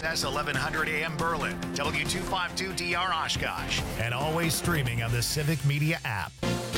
WISS 1100 AM Berlin, W252DR Oshkosh, and always streaming on the Civic Media app.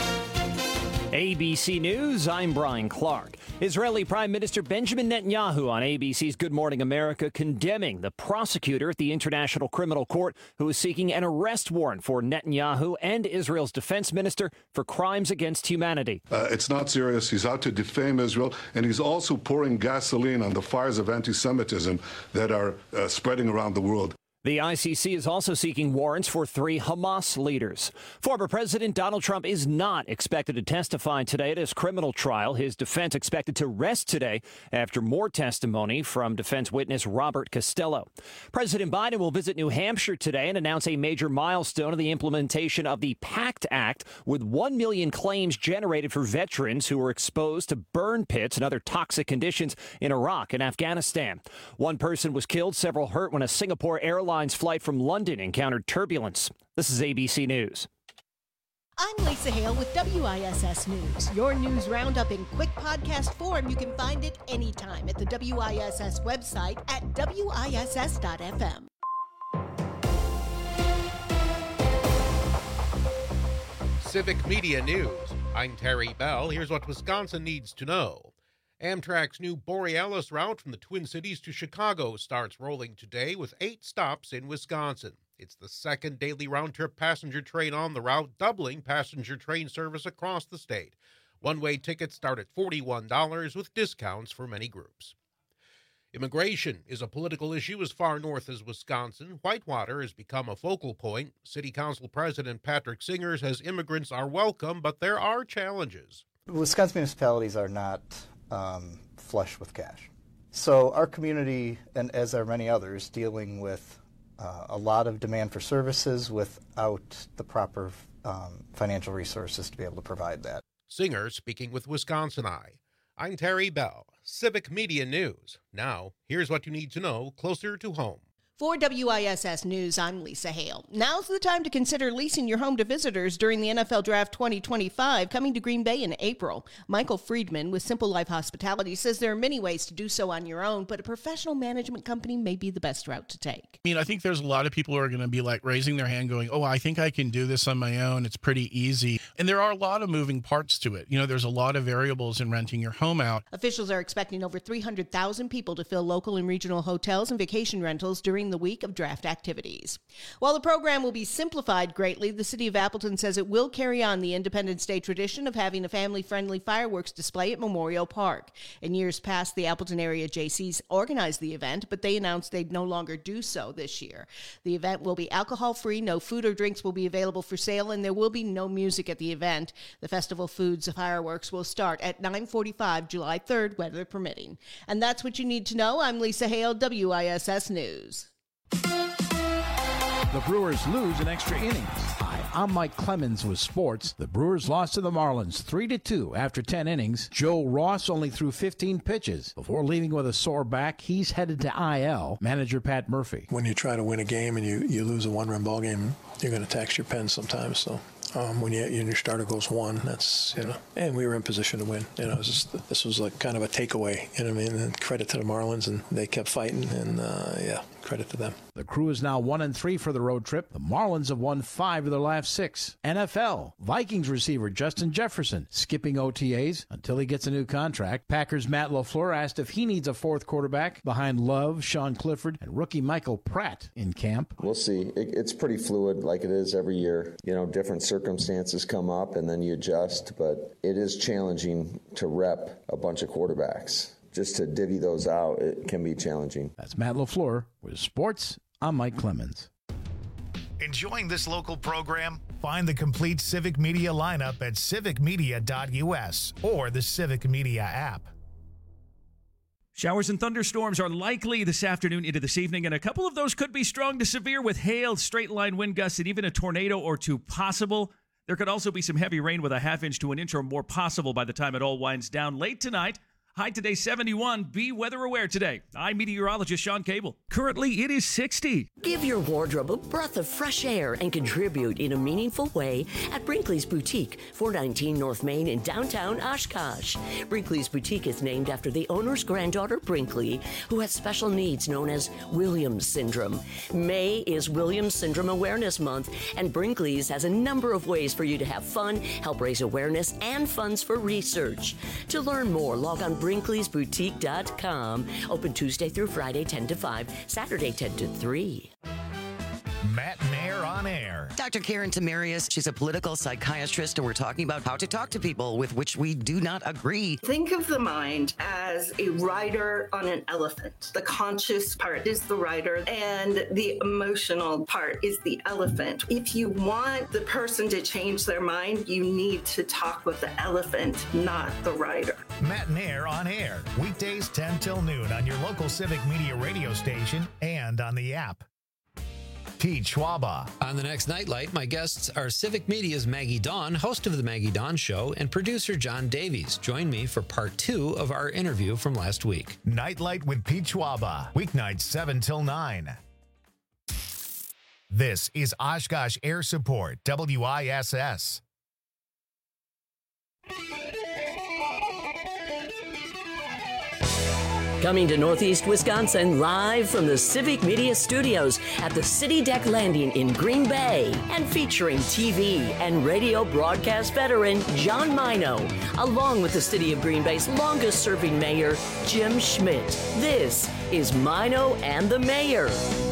ABC News, I'm Brian Clark. Israeli Prime Minister Benjamin Netanyahu on ABC's Good Morning America condemning the prosecutor at the International Criminal Court who is seeking an arrest warrant for Netanyahu and Israel's defense minister for crimes against humanity. It's not serious. He's out to defame Israel, and he's also pouring gasoline on the fires of anti-Semitism that are spreading around the world. The ICC is also seeking warrants for 3 Hamas leaders. Former President Donald Trump is not expected to testify today at his criminal trial. His defense expected to rest today after more testimony from defense witness Robert Costello. President Biden will visit New Hampshire today and announce a major milestone of the implementation of the PACT Act, with 1 million claims generated for veterans who were exposed to burn pits and other toxic conditions in Iraq and Afghanistan. One person was killed, several hurt when a Singapore Airlines flight from London encountered turbulence. This is ABC News. I'm Lisa Hale with WISS News. Your news roundup in quick podcast form. You can find it anytime at the WISS website at WISS.FM. Civic Media News. I'm Terry Bell. Here's what Wisconsin needs to know. Amtrak's new Borealis route from the Twin Cities to Chicago starts rolling today with 8 stops in Wisconsin. It's the second daily round-trip passenger train on the route, doubling passenger train service across the state. One-way tickets start at $41 with discounts for many groups. Immigration is a political issue as far north as Wisconsin. Whitewater has become a focal point. City Council President Patrick Singer says immigrants are welcome, but there are challenges. Wisconsin municipalities are not flush with cash. So our community, and as are many others, dealing with a lot of demand for services without the proper financial resources to be able to provide that. Singer speaking with Wisconsin Eye. I'm Terry Bell, Civic Media News. Now, here's what you need to know closer to home. For WISS News, I'm Lisa Hale. Now's the time to consider leasing your home to visitors during the NFL Draft 2025, coming to Green Bay in April. Michael Friedman with Simple Life Hospitality says there are many ways to do so on your own, but a professional management company may be the best route to take. I think there's a lot of people who are going to be like raising their hand going, I think I can do this on my own. It's pretty easy. And there are a lot of moving parts to it. There's a lot of variables in renting your home out. Officials are expecting over 300,000 people to fill local and regional hotels and vacation rentals during the week of draft activities. While the program will be simplified greatly, the city of Appleton says it will carry on the Independence Day tradition of having a family-friendly fireworks display at Memorial Park. In years past, the Appleton area Jaycees organized the event, but they announced they'd no longer do so this year. The event will be alcohol-free, no food or drinks will be available for sale, and there will be no music at the event. The festival foods of fireworks will start at 9:45 July 3rd, weather permitting. And that's what you need to know. I'm Lisa Hale, WISS News. The Brewers lose in extra innings. Hi, I'm Mike Clemens with sports. The Brewers lost to the Marlins 3-2 after 10 innings. Joe Ross only threw 15 pitches. Before leaving with a sore back, he's headed to IL. Manager Pat Murphy. When you try to win a game and you lose a one-run ball game, you're going to tax your pen sometimes. So when your starter goes 1, that's, and we were in position to win. This was like kind of a takeaway, and credit to the Marlins, and they kept fighting, and credit to them. The Crew is now 1-3 for the road trip. The Marlins have won 5 of their last 6. NFL, Vikings receiver Justin Jefferson skipping OTAs until he gets a new contract. Packers' Matt LaFleur asked if he needs a 4th quarterback behind Love, Sean Clifford, and rookie Michael Pratt in camp. We'll see. It's pretty fluid like it is every year. Different circumstances come up and then you adjust, but it is challenging to rep a bunch of quarterbacks. Just to divvy those out, it can be challenging. That's Matt LaFleur with sports. I'm Mike Clemens. Enjoying this local program? Find the complete Civic Media lineup at civicmedia.us or the Civic Media app. Showers and thunderstorms are likely this afternoon into this evening, and a couple of those could be strong to severe with hail, straight-line wind gusts, and even a tornado or two possible. There could also be some heavy rain with a half inch to an inch or more possible by the time it all winds down late tonight. High today 71. Be weather aware today. I'm meteorologist Sean Cable. Currently it is 60. Give your wardrobe a breath of fresh air and contribute in a meaningful way at Brinkley's Boutique, 419 North Main in downtown Oshkosh. Brinkley's Boutique is named after the owner's granddaughter, Brinkley, who has special needs known as Williams syndrome. May is Williams Syndrome Awareness Month, and Brinkley's has a number of ways for you to have fun, help raise awareness, and funds for research. To learn more, log on BrinkleysBoutique.com. Open Tuesday through Friday, 10 to 5, Saturday, 10 to 3. Matt Mayer on air. Dr. Karen Tamarius, she's a political psychiatrist, and we're talking about how to talk to people with which we do not agree. Think of the mind as a rider on an elephant. The conscious part is the rider, and the emotional part is the elephant. If you want the person to change their mind, you need to talk with the elephant, not the rider. Matt Mayer on air. Weekdays 10 till noon on your local Civic Media radio station and on the app. Pete Schwaba. On the next Nightlight, my guests are Civic Media's Maggie Dawn, host of The Maggie Dawn Show, and producer John Davies. Join me for part 2 of our interview from last week. Nightlight with Pete Schwaba. Weeknights 7 till 9. This is Oshkosh Air Support, WISS. Coming to Northeast Wisconsin live from the Civic Media Studios at the City Deck Landing in Green Bay, and featuring TV and radio broadcast veteran John Mino, along with the City of Green Bay's longest serving mayor, Jim Schmidt. This is Mino and the Mayor.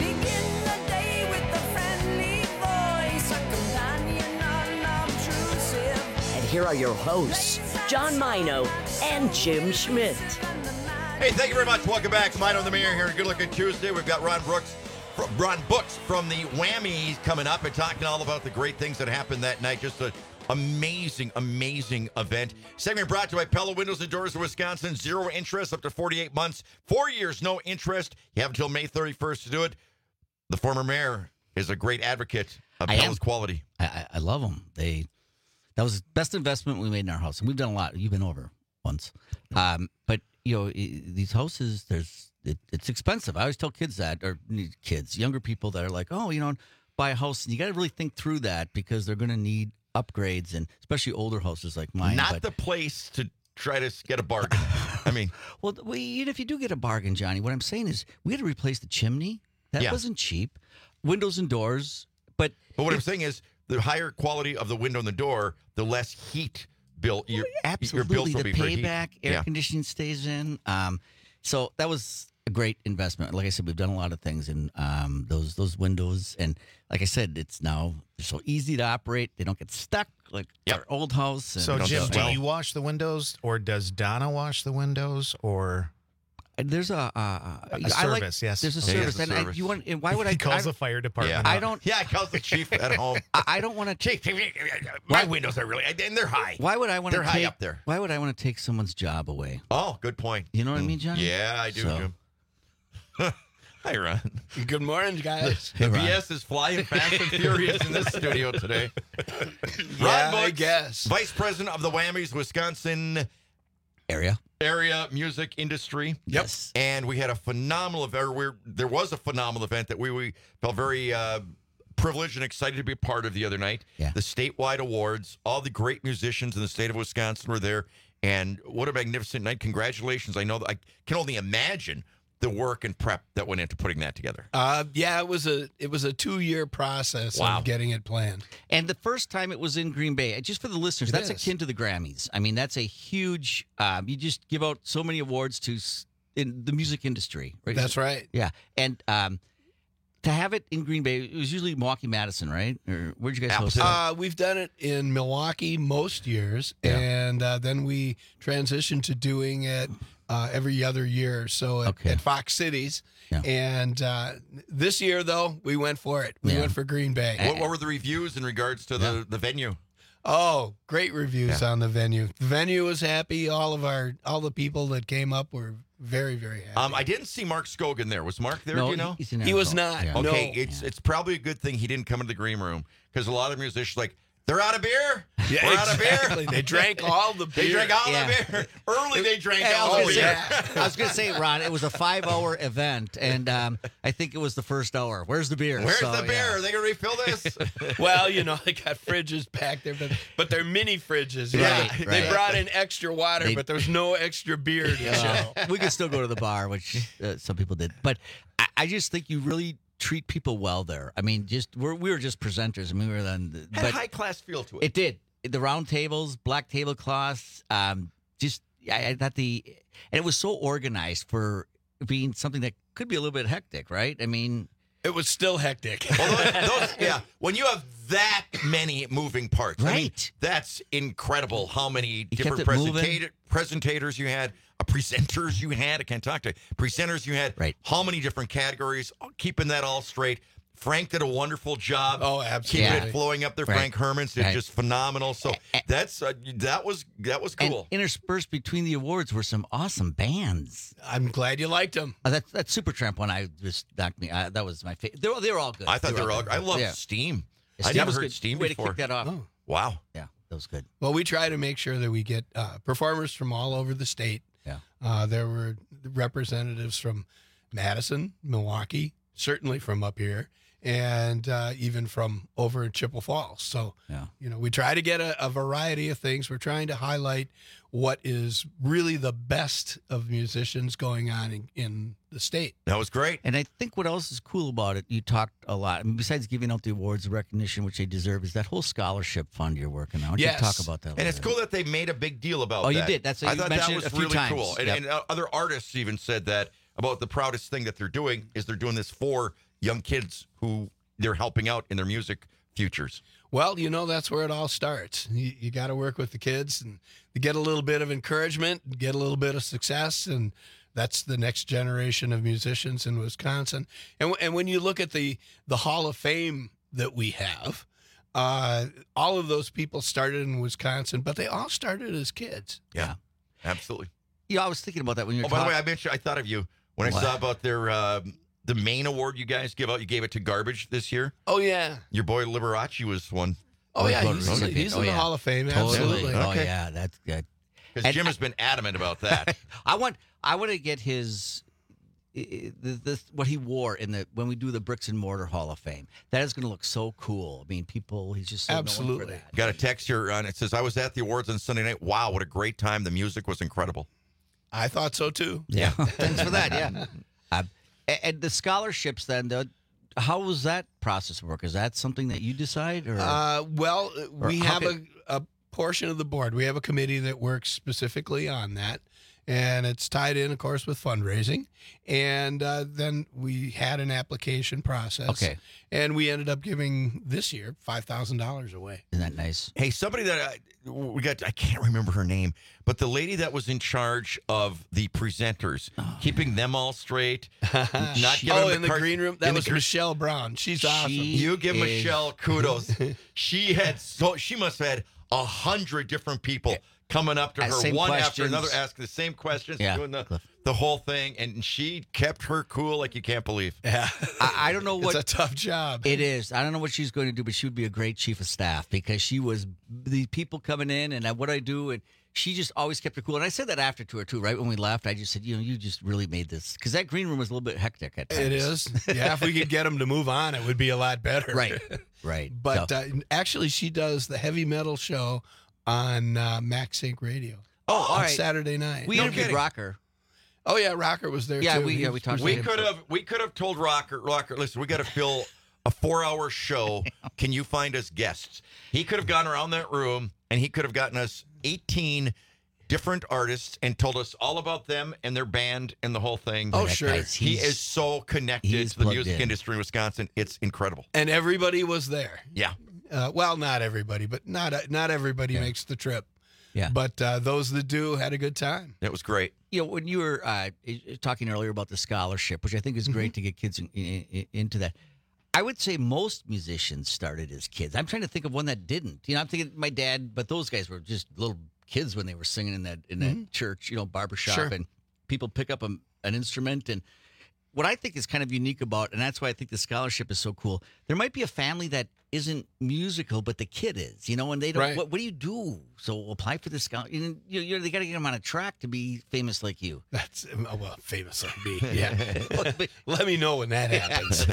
And here are your hosts, John Mino and Jim Schmidt. Hey, thank you very much. Welcome back to Mino and the Mayor here. Good Looking Tuesday. We've got Ron Books from the Whammies coming up and talking all about the great things that happened that night. Just an amazing event. Segment brought to you by Pella Windows and Doors of Wisconsin. 0 interest up to 48 months. 4 years, no interest. You have until May 31st to do it. The former mayor is a great advocate of Pella's quality. I love them. That was the best investment we made in our house. And we've done a lot. You've been over once. But you know, these houses, it's expensive. I always tell kids that, or younger people that are like, oh, buy a house. And you got to really think through that because they're going to need upgrades, and especially older houses like mine. Not the place to try to get a bargain. I mean. Well, even if you do get a bargain, Johnny, what I'm saying is we had to replace the chimney. That wasn't cheap. Windows and doors. But what I'm saying is the higher quality of the window and the door, the less heat bill. Absolutely. Your bills will the be payback, air conditioning stays in. So that was a great investment. Like I said, we've done a lot of things in those windows. And like I said, they're so easy to operate. They don't get stuck like our old house. So, Jim, do you wash the windows, or does Donna wash the windows, or... There's a service, yes. There's a service. And why would I... He calls the fire department. I don't... Yeah, I calls the chief at home. I don't want to... Chief, my windows are really... And they're high. Why would I want to They're high up there. Why would I want to take someone's job away? Oh, good point. You know what I mean, Johnny? Yeah, I do, Jim. Hi, Ron. Good morning, guys. The BS is flying fast and furious in this studio today. Yeah, Ron Books, I guess. Vice President of the Whammies Wisconsin area music industry. Yes. And we had a phenomenal event. There was a phenomenal event that we felt very privileged and excited to be a part of the other night. Yeah. The statewide awards. All the great musicians in the state of Wisconsin were there. And what a magnificent night. Congratulations. I know that I can only imagine the work and prep that went into putting that together. Yeah, it was a 2-year process of getting it planned. And the first time it was in Green Bay, just for the listeners, that's akin to the Grammys. I mean, that's a huge, you just give out so many awards in the music industry. Right? That's right. Yeah. And to have it in Green Bay, it was usually Milwaukee, Madison, right? Or where'd you guys host it? We've done it in Milwaukee most years, and then we transitioned to doing it every other year or so at Fox Cities. Yeah. And this year, though, we went for it. We went for Green Bay. What were the reviews in regards to the venue? Oh, great reviews on the venue. The venue was happy. All the people that came up were very, very happy. I didn't see Mark Scogan there. Was Mark there? No, do you know? he was not. Yeah. Okay, No. it's probably a good thing he didn't come into the green room, because a lot of musicians, like They're out of beer. Yeah, We're out of exactly. beer. They drank all the beer. They drank all the beer. Early they drank all the beer. I was going to say, Ron, it was a 5-hour event, and I think it was the first hour. Where's the beer? Where's the beer? Are they going to refill this? Well, they got fridges back there, but they're mini fridges. Right. They brought in extra water, but there's no extra beer to show. We could still go to the bar, which some people did. But I just think you really treat people well there. I mean, we were just presenters. I mean, we were then. Had a high class feel to it. It did. The round tables, black tablecloths. I thought and it was so organized for being something that could be a little bit hectic, right? I mean, it was still hectic. Well, when you have that many moving parts, right? I mean, that's incredible. How many different presentators you had. Presenters you had, I can't talk to presenters you had, right? How many different categories, keeping that all straight. Frank did a wonderful job. Oh, absolutely. Keeping it flowing up there. Right. Frank Hermans did just phenomenal. So that was cool. And interspersed between the awards were some awesome bands. I'm glad you liked them. That Supertramp one, I just knocked me. That was my favorite. They were all good. I thought they were all good. I love Steam. I never heard Steam before. Way to kick that off. Oh. Wow. Yeah, that was good. Well, we try to make sure that we get performers from all over the state. Yeah. There were representatives from Madison, Milwaukee, certainly from up here, and even from over in Chippewa Falls. So, we try to get a variety of things. We're trying to highlight what is really the best of musicians going on in the state. That was great. And I think what else is cool about it, you talked a lot, I mean, besides giving out the awards, the recognition which they deserve, is that whole scholarship fund you're working on. Why don't you talk about that? And it's cool that they made a big deal about that. Oh, you did? I thought that was really cool. Yep. And other artists even said that about the proudest thing that they're doing is they're doing this for young kids who they're helping out in their music futures. Well, that's where it all starts. You got to work with the kids and get a little bit of encouragement, get a little bit of success, and that's the next generation of musicians in Wisconsin. And when you look at the Hall of Fame that we have, all of those people started in Wisconsin, but they all started as kids. Yeah, absolutely. I was thinking about that when you were by the way, I thought of you when I saw about their the main award you guys give out. You gave it to Garbage this year. Oh, yeah. Your boy Liberace was one. Oh, yeah. He's in the Hall of Fame. Totally. Absolutely. Oh, yeah. That's good. Because Jim has been adamant about that. I want to get his what he wore when we do the Bricks and Mortar Hall of Fame. That is going to look so cool. I mean, he's just so known for that. Got a text here on it says, I was at the awards on Sunday night. Wow, what a great time. The music was incredible. I thought so, too. Yeah. Thanks for that. Yeah. And the scholarships, then, how was that process work? Is that something that you decide? Or we have a portion of the board. We have a committee that works specifically on that. And it's tied in, of course, with fundraising. And then we had an application process. Okay. And we ended up giving this year $5,000 away. Isn't that nice? Hey, somebody that I can't remember her name, but the lady that was in charge of the presenters, keeping them all straight, not giving them in the green room, that was Michelle Brown. She's awesome. You give Michelle kudos. She must have had 100 different people coming up to her one after another, asking the same questions, doing the whole thing, and she kept her cool like you can't believe. Yeah, I don't know what. It's a tough job. It is. I don't know what she's going to do, but she would be a great chief of staff because she was the people coming in and what I do, and she just always kept her cool. And I said that after to her too, right when we left. I just said, you just really made this because that green room was a little bit hectic at times. It is. Yeah, if we could get them to move on, it would be a lot better. Right. But actually, she does the heavy metal show on Max Sync Radio. Oh, all right. Saturday night. We interviewed Rocker. Oh yeah, Rocker was there too. We talked. We could have told Rocker, listen, we got to fill a 4-hour show. Can you find us guests? He could have gone around that room and he could have gotten us 18 different artists and told us all about them and their band and the whole thing. Oh, sure. He is so connected to the music industry in Wisconsin. It's incredible. And everybody was there. Yeah. Well, not everybody, but not everybody makes the trip. Yeah. But those that do had a good time. It was great. When you were talking earlier about the scholarship, which I think is great to get kids into that, I would say most musicians started as kids. I'm trying to think of one that didn't. I'm thinking my dad, but those guys were just little kids when they were singing in that church, barbershop, and people pick up an instrument. And what I think is kind of unique about, and that's why I think the scholarship is so cool. There might be a family that isn't musical, but the kid is, and they don't. Right. What do you do? So apply for the scholarship. They got to get them on a track to be famous like you. That's famous like me. Yeah. Let me know when that happens.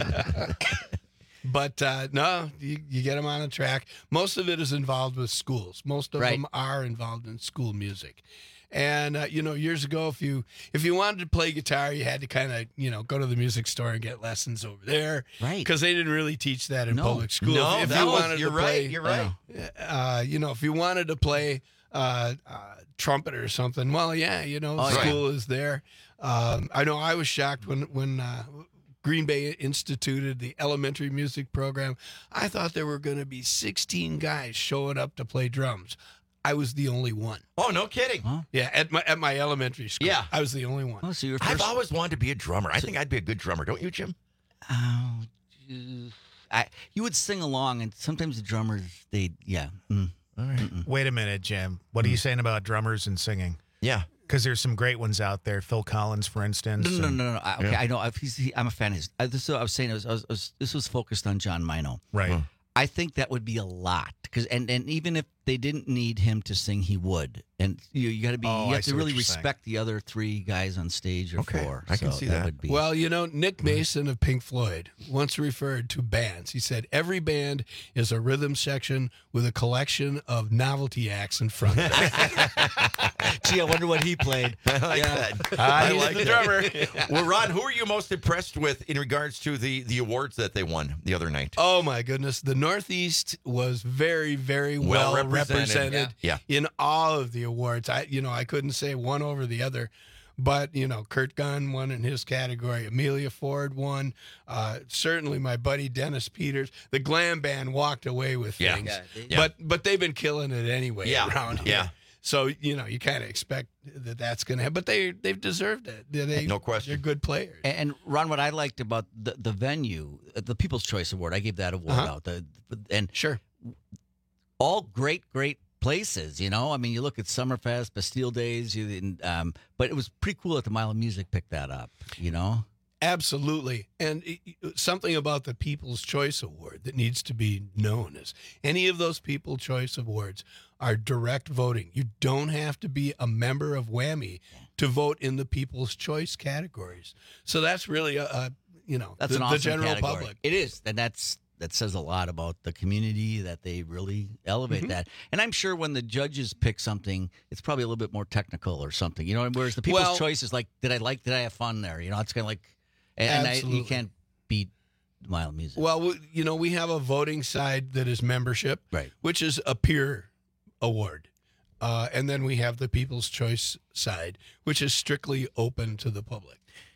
But no, you get them on a track. Most of it is involved with schools. Most of them are involved in school music. And years ago, if you wanted to play guitar, you had to kind of go to the music store and get lessons over there, right? Because they didn't really teach that in public school. No, You're right. If you wanted to play trumpet or something, well, school is there. I know I was shocked when Green Bay instituted the elementary music program. I thought there were going to be 16 guys showing up to play drums. I was the only one. Oh, no kidding. Huh? Yeah, at my elementary school. Yeah. I was the only one. Oh, so you're I've always wanted to be a drummer. I think I'd be a good drummer. Don't you, Jim? You would sing along, and sometimes the drummers, All right. Wait a minute, Jim. What are you saying about drummers and singing? Yeah. Because there's some great ones out there. Phil Collins, for instance. No. Okay, I know. I'm a fan of his. This is what I was saying. This was focused on John Mino. Right. I think that would be a lot and even if they didn't need him to sing, he would. And you got to be. You have to really respect the other three guys on stage or four. I can see that. Would be, well, Nick Mason of Pink Floyd once referred to bands. He said every band is a rhythm section with a collection of novelty acts in front of it. Gee, I wonder what he played. I like that. I like the drummer. Well, Ron, who are you most impressed with in regards to the awards that they won the other night? Oh my goodness, the Northeast was very, very well represented in all of the awards. I couldn't say one over the other, but Kurt Gunn won in his category. Amelia Ford won. Certainly my buddy Dennis Peters. The glam band walked away with things, but they've been killing it anyway around here. Yeah. So you kind of expect that's going to happen, but they've deserved it. No question. They're good players. And Ron, what I liked about the venue, the People's Choice Award, I gave that award out. Sure, all great places. I mean, you look at Summerfest, Bastille Days, but it was pretty cool that the Mile of Music picked that up. Absolutely. And something about the People's Choice Award that needs to be known is any of those People's Choice Awards are direct voting. You don't have to be a member of Whammy to vote in the People's Choice categories. So that's really that's the awesome general category. public. It is, and that says a lot about the community that they really elevate that. And I'm sure when the judges pick something, it's probably a little bit more technical or something. Whereas the People's Choice is like, did I have fun there? It's kind of like, you can't beat Mile of Music. Well, we have a voting side that is membership, right, which is a peer award. And then we have the People's Choice side, which is strictly open to the public.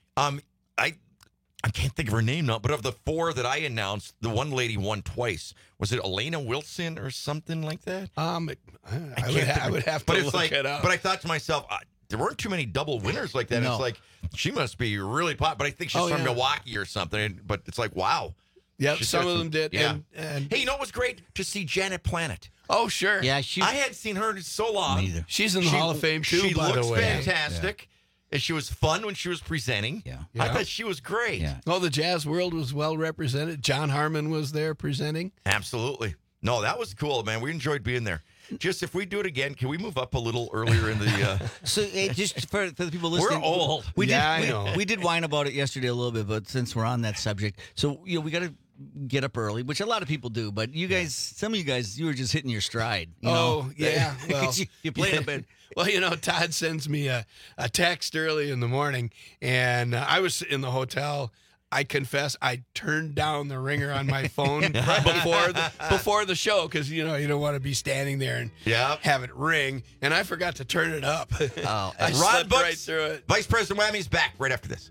I can't think of her name now, but of the four that I announced, the one lady won twice. Was it Elena Wilson or something like that? I would have to look it up. But I thought to myself, there weren't too many double winners like that. No. It's like, she must be really popular. But I think she's from Milwaukee or something. But it's like, wow. Yeah, some of them did. Yeah. And hey, what was great? To see Janet Planet. Oh, sure. Yeah, I hadn't seen her in so long. Neither. She's in the Hall of Fame, too, she by the looks way. fantastic. Yeah. And she was fun when she was presenting. Yeah. I thought she was great. Yeah. Oh, the jazz world was well represented. John Harmon was there presenting. Absolutely. No, that was cool, man. We enjoyed being there. Just if we do it again, can we move up a little earlier in the? So just for the people listening, we're old. I know. We did whine about it yesterday a little bit, but since we're on that subject, so we got to get up early, which a lot of people do. But you guys, some of you guys, you were just hitting your stride. Yeah. Well, you played a bit. Well, Todd sends me a text early in the morning, and I was in the hotel. I confess, I turned down the ringer on my phone before the show because you don't want to be standing there and have it ring, and I forgot to turn it up. Oh, I slipped right through it. Vice President Whammy's back right after this.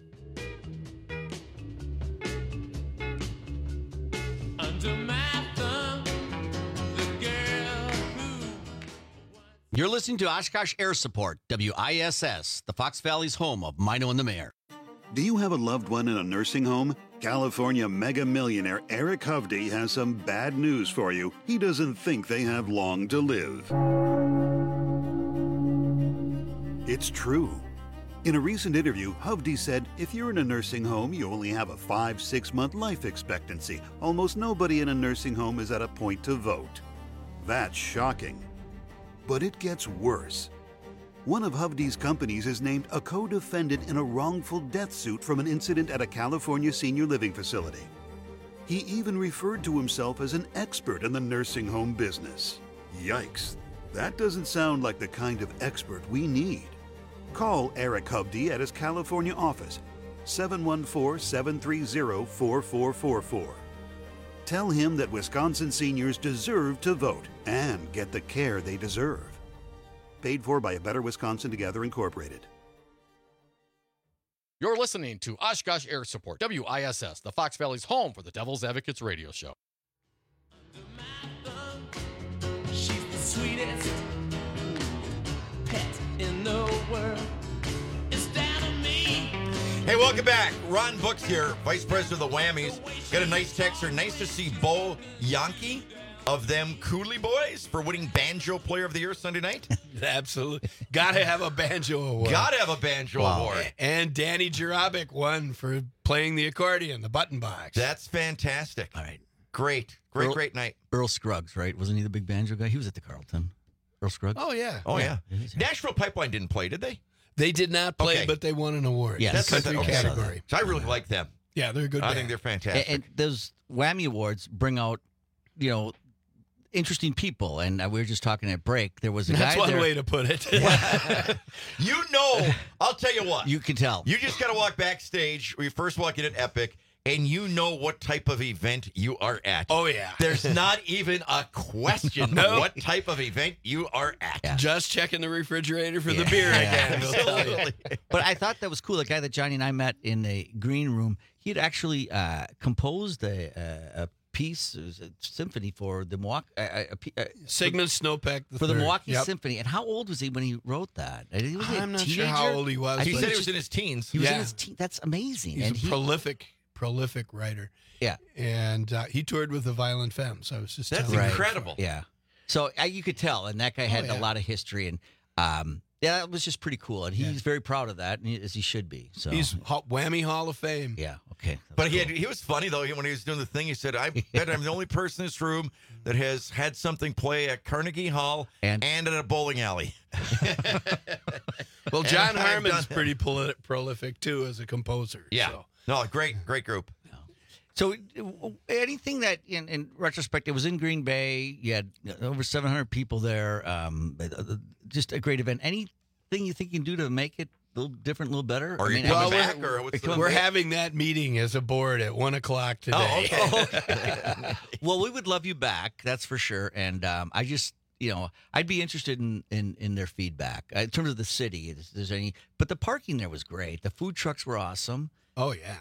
You're listening to Oshkosh Air Support, WISS, the Fox Valley's home of Mino and the Mayor. Do you have a loved one in a nursing home? California mega millionaire Eric Hovde has some bad news for you. He doesn't think they have long to live. It's true. In a recent interview, Hovde said, if you're in a nursing home, you only have a 5-6 month life expectancy. Almost nobody in a nursing home is at a point to vote. That's shocking. But it gets worse. One of Hovde's companies is named a co-defendant in a wrongful death suit from an incident at a California senior living facility. He even referred to himself as an expert in the nursing home business. Yikes. That doesn't sound like the kind of expert we need. Call Eric Hovde at his California office, 714-730-4444. Tell him that Wisconsin seniors deserve to vote and get the care they deserve. Paid for by A Better Wisconsin Together Incorporated. You're listening to Oshkosh Air Support, WISS, the Fox Valley's home for the Devil's Advocates radio show. She's the sweetest pet in the world. It's down to me. Hey, welcome back. Ron Brooks here, Vice President of the Whammies. Got a nice text here. Nice to see Bo Yankee of them Cooley Boys for winning Banjo Player of the Year Sunday night. Absolutely. Got to have a banjo award. Got to have a banjo award. And Danny Jarabic won for playing the accordion, the button box. That's fantastic. All right. Great night. Earl Scruggs, right? Wasn't he the big banjo guy? He was at the Carlton. Earl Scruggs? Oh, yeah. Oh, yeah. Nashville Pipeline didn't play, did they? They did not play, but they won an award. Yeah, That's country category. So I really like them. Yeah, they're a good band. I think they're fantastic. And those Whammy Awards bring out, interesting people. And we were just talking at break. There was a guy That's one there. way to put it. I'll tell you what. You can tell. You just got to walk backstage when you first walk in at Epic, and you know what type of event you are at. Oh, yeah. There's not even a question what type of event you are at. Yeah. Just checking the refrigerator for the beer again. Absolutely. But I thought that was cool. The guy that Johnny and I met in the green room, he had actually composed a piece, a symphony for the Milwaukee. Sigmund Snopek for the Milwaukee Symphony. And how old was he when he wrote that? I'm not sure how old he was. He said he was in his teens. He was in his teens. That's amazing. He's a prolific writer. Yeah. And he toured with the Violent Femmes. I was just That's telling incredible. Yeah. So you could tell, and that guy had a lot of history, and that was just pretty cool. And he's very proud of that, as he should be. So he's Whammy Hall of Fame. Yeah. Okay. But he was funny though when he was doing the thing. He said, "I bet I'm the only person in this room that has had something play at Carnegie Hall and at a bowling alley." Well, John Harmon's pretty prolific too as a composer. Yeah. So. No, great group. So anything that, in retrospect, it was in Green Bay. You had over 700 people there. Just a great event. Anything you think you can do to make it a little different, a little better? Or we're having that meeting as a board at 1:00 today. Oh, okay. Well, we would love you back. That's for sure. And I just, I'd be interested in their feedback in terms of the city. If there's any, but the parking there was great. The food trucks were awesome. Oh yeah.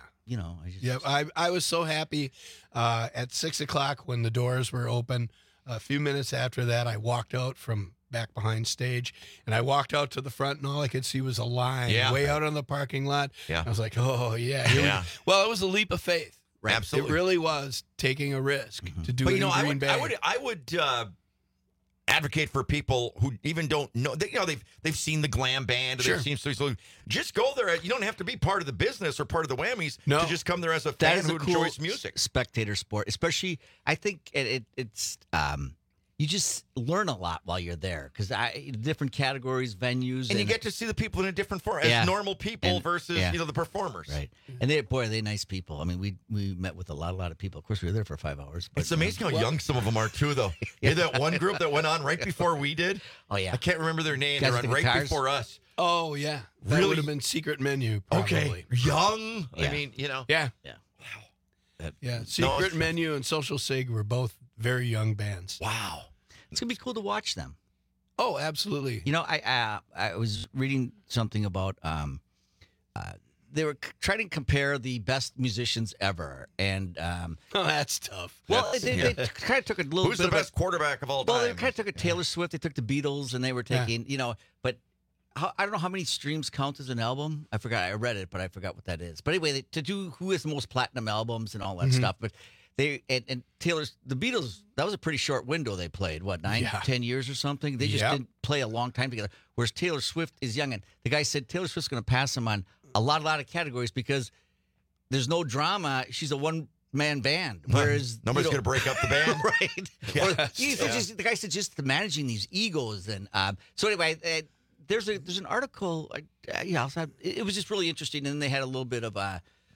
I was so happy at 6:00 when the doors were open. A few minutes after that, I walked out from back behind stage, and I walked out to the front, and all I could see was a line way out on the parking lot. Yeah. I was like, oh, yeah. Well, it was a leap of faith. Right. Absolutely. It really was taking a risk to do it in Green Bay. I would advocate for people who even don't know. They've seen the glam band. Sure. They've seen so just go there. You don't have to be part of the business or part of the Whammies to just come there as a that fan is who a cool enjoys music. Spectator sport, especially. I think it's you just learn a lot while you're there because different categories, venues, and you get to see the people in a different form as normal people versus the performers. Right. And they're nice people. I mean, we met with a lot of people. Of course, we were there for 5 hours. But, it's amazing how young some of them are too, though. Yeah, that one group that went on right before we did. Oh yeah, I can't remember their name. Guys They're on right guitars? before us. Oh yeah, that Really? would have been Secret Menu. Probably. Okay, young. Yeah. I mean, Yeah. Yeah. Yeah. Secret Menu and Social Sig were both very young bands. Wow. It's gonna be cool to watch them. Oh, absolutely. I was reading something about they were trying to compare the best musicians ever, and that's tough. Well, they kind of took a little. Who's bit the best quarterback of all time? Well, they kind of took a Taylor Swift. They took the Beatles, and they were taking but. I don't know how many streams count as an album. I forgot. I read it, but I forgot what that is. But anyway, to do who has the most platinum albums and all that stuff. But and Taylor's the Beatles. That was a pretty short window they played. What 10 years or something? They just didn't play a long time together. Whereas Taylor Swift is young, and the guy said Taylor Swift's going to pass him on a lot of categories because there's no drama. She's a one-man band, whereas nobody's going to break up the band, right? The guy said just managing these egos, and so anyway. There's an article. It was just really interesting, and then they had a little bit of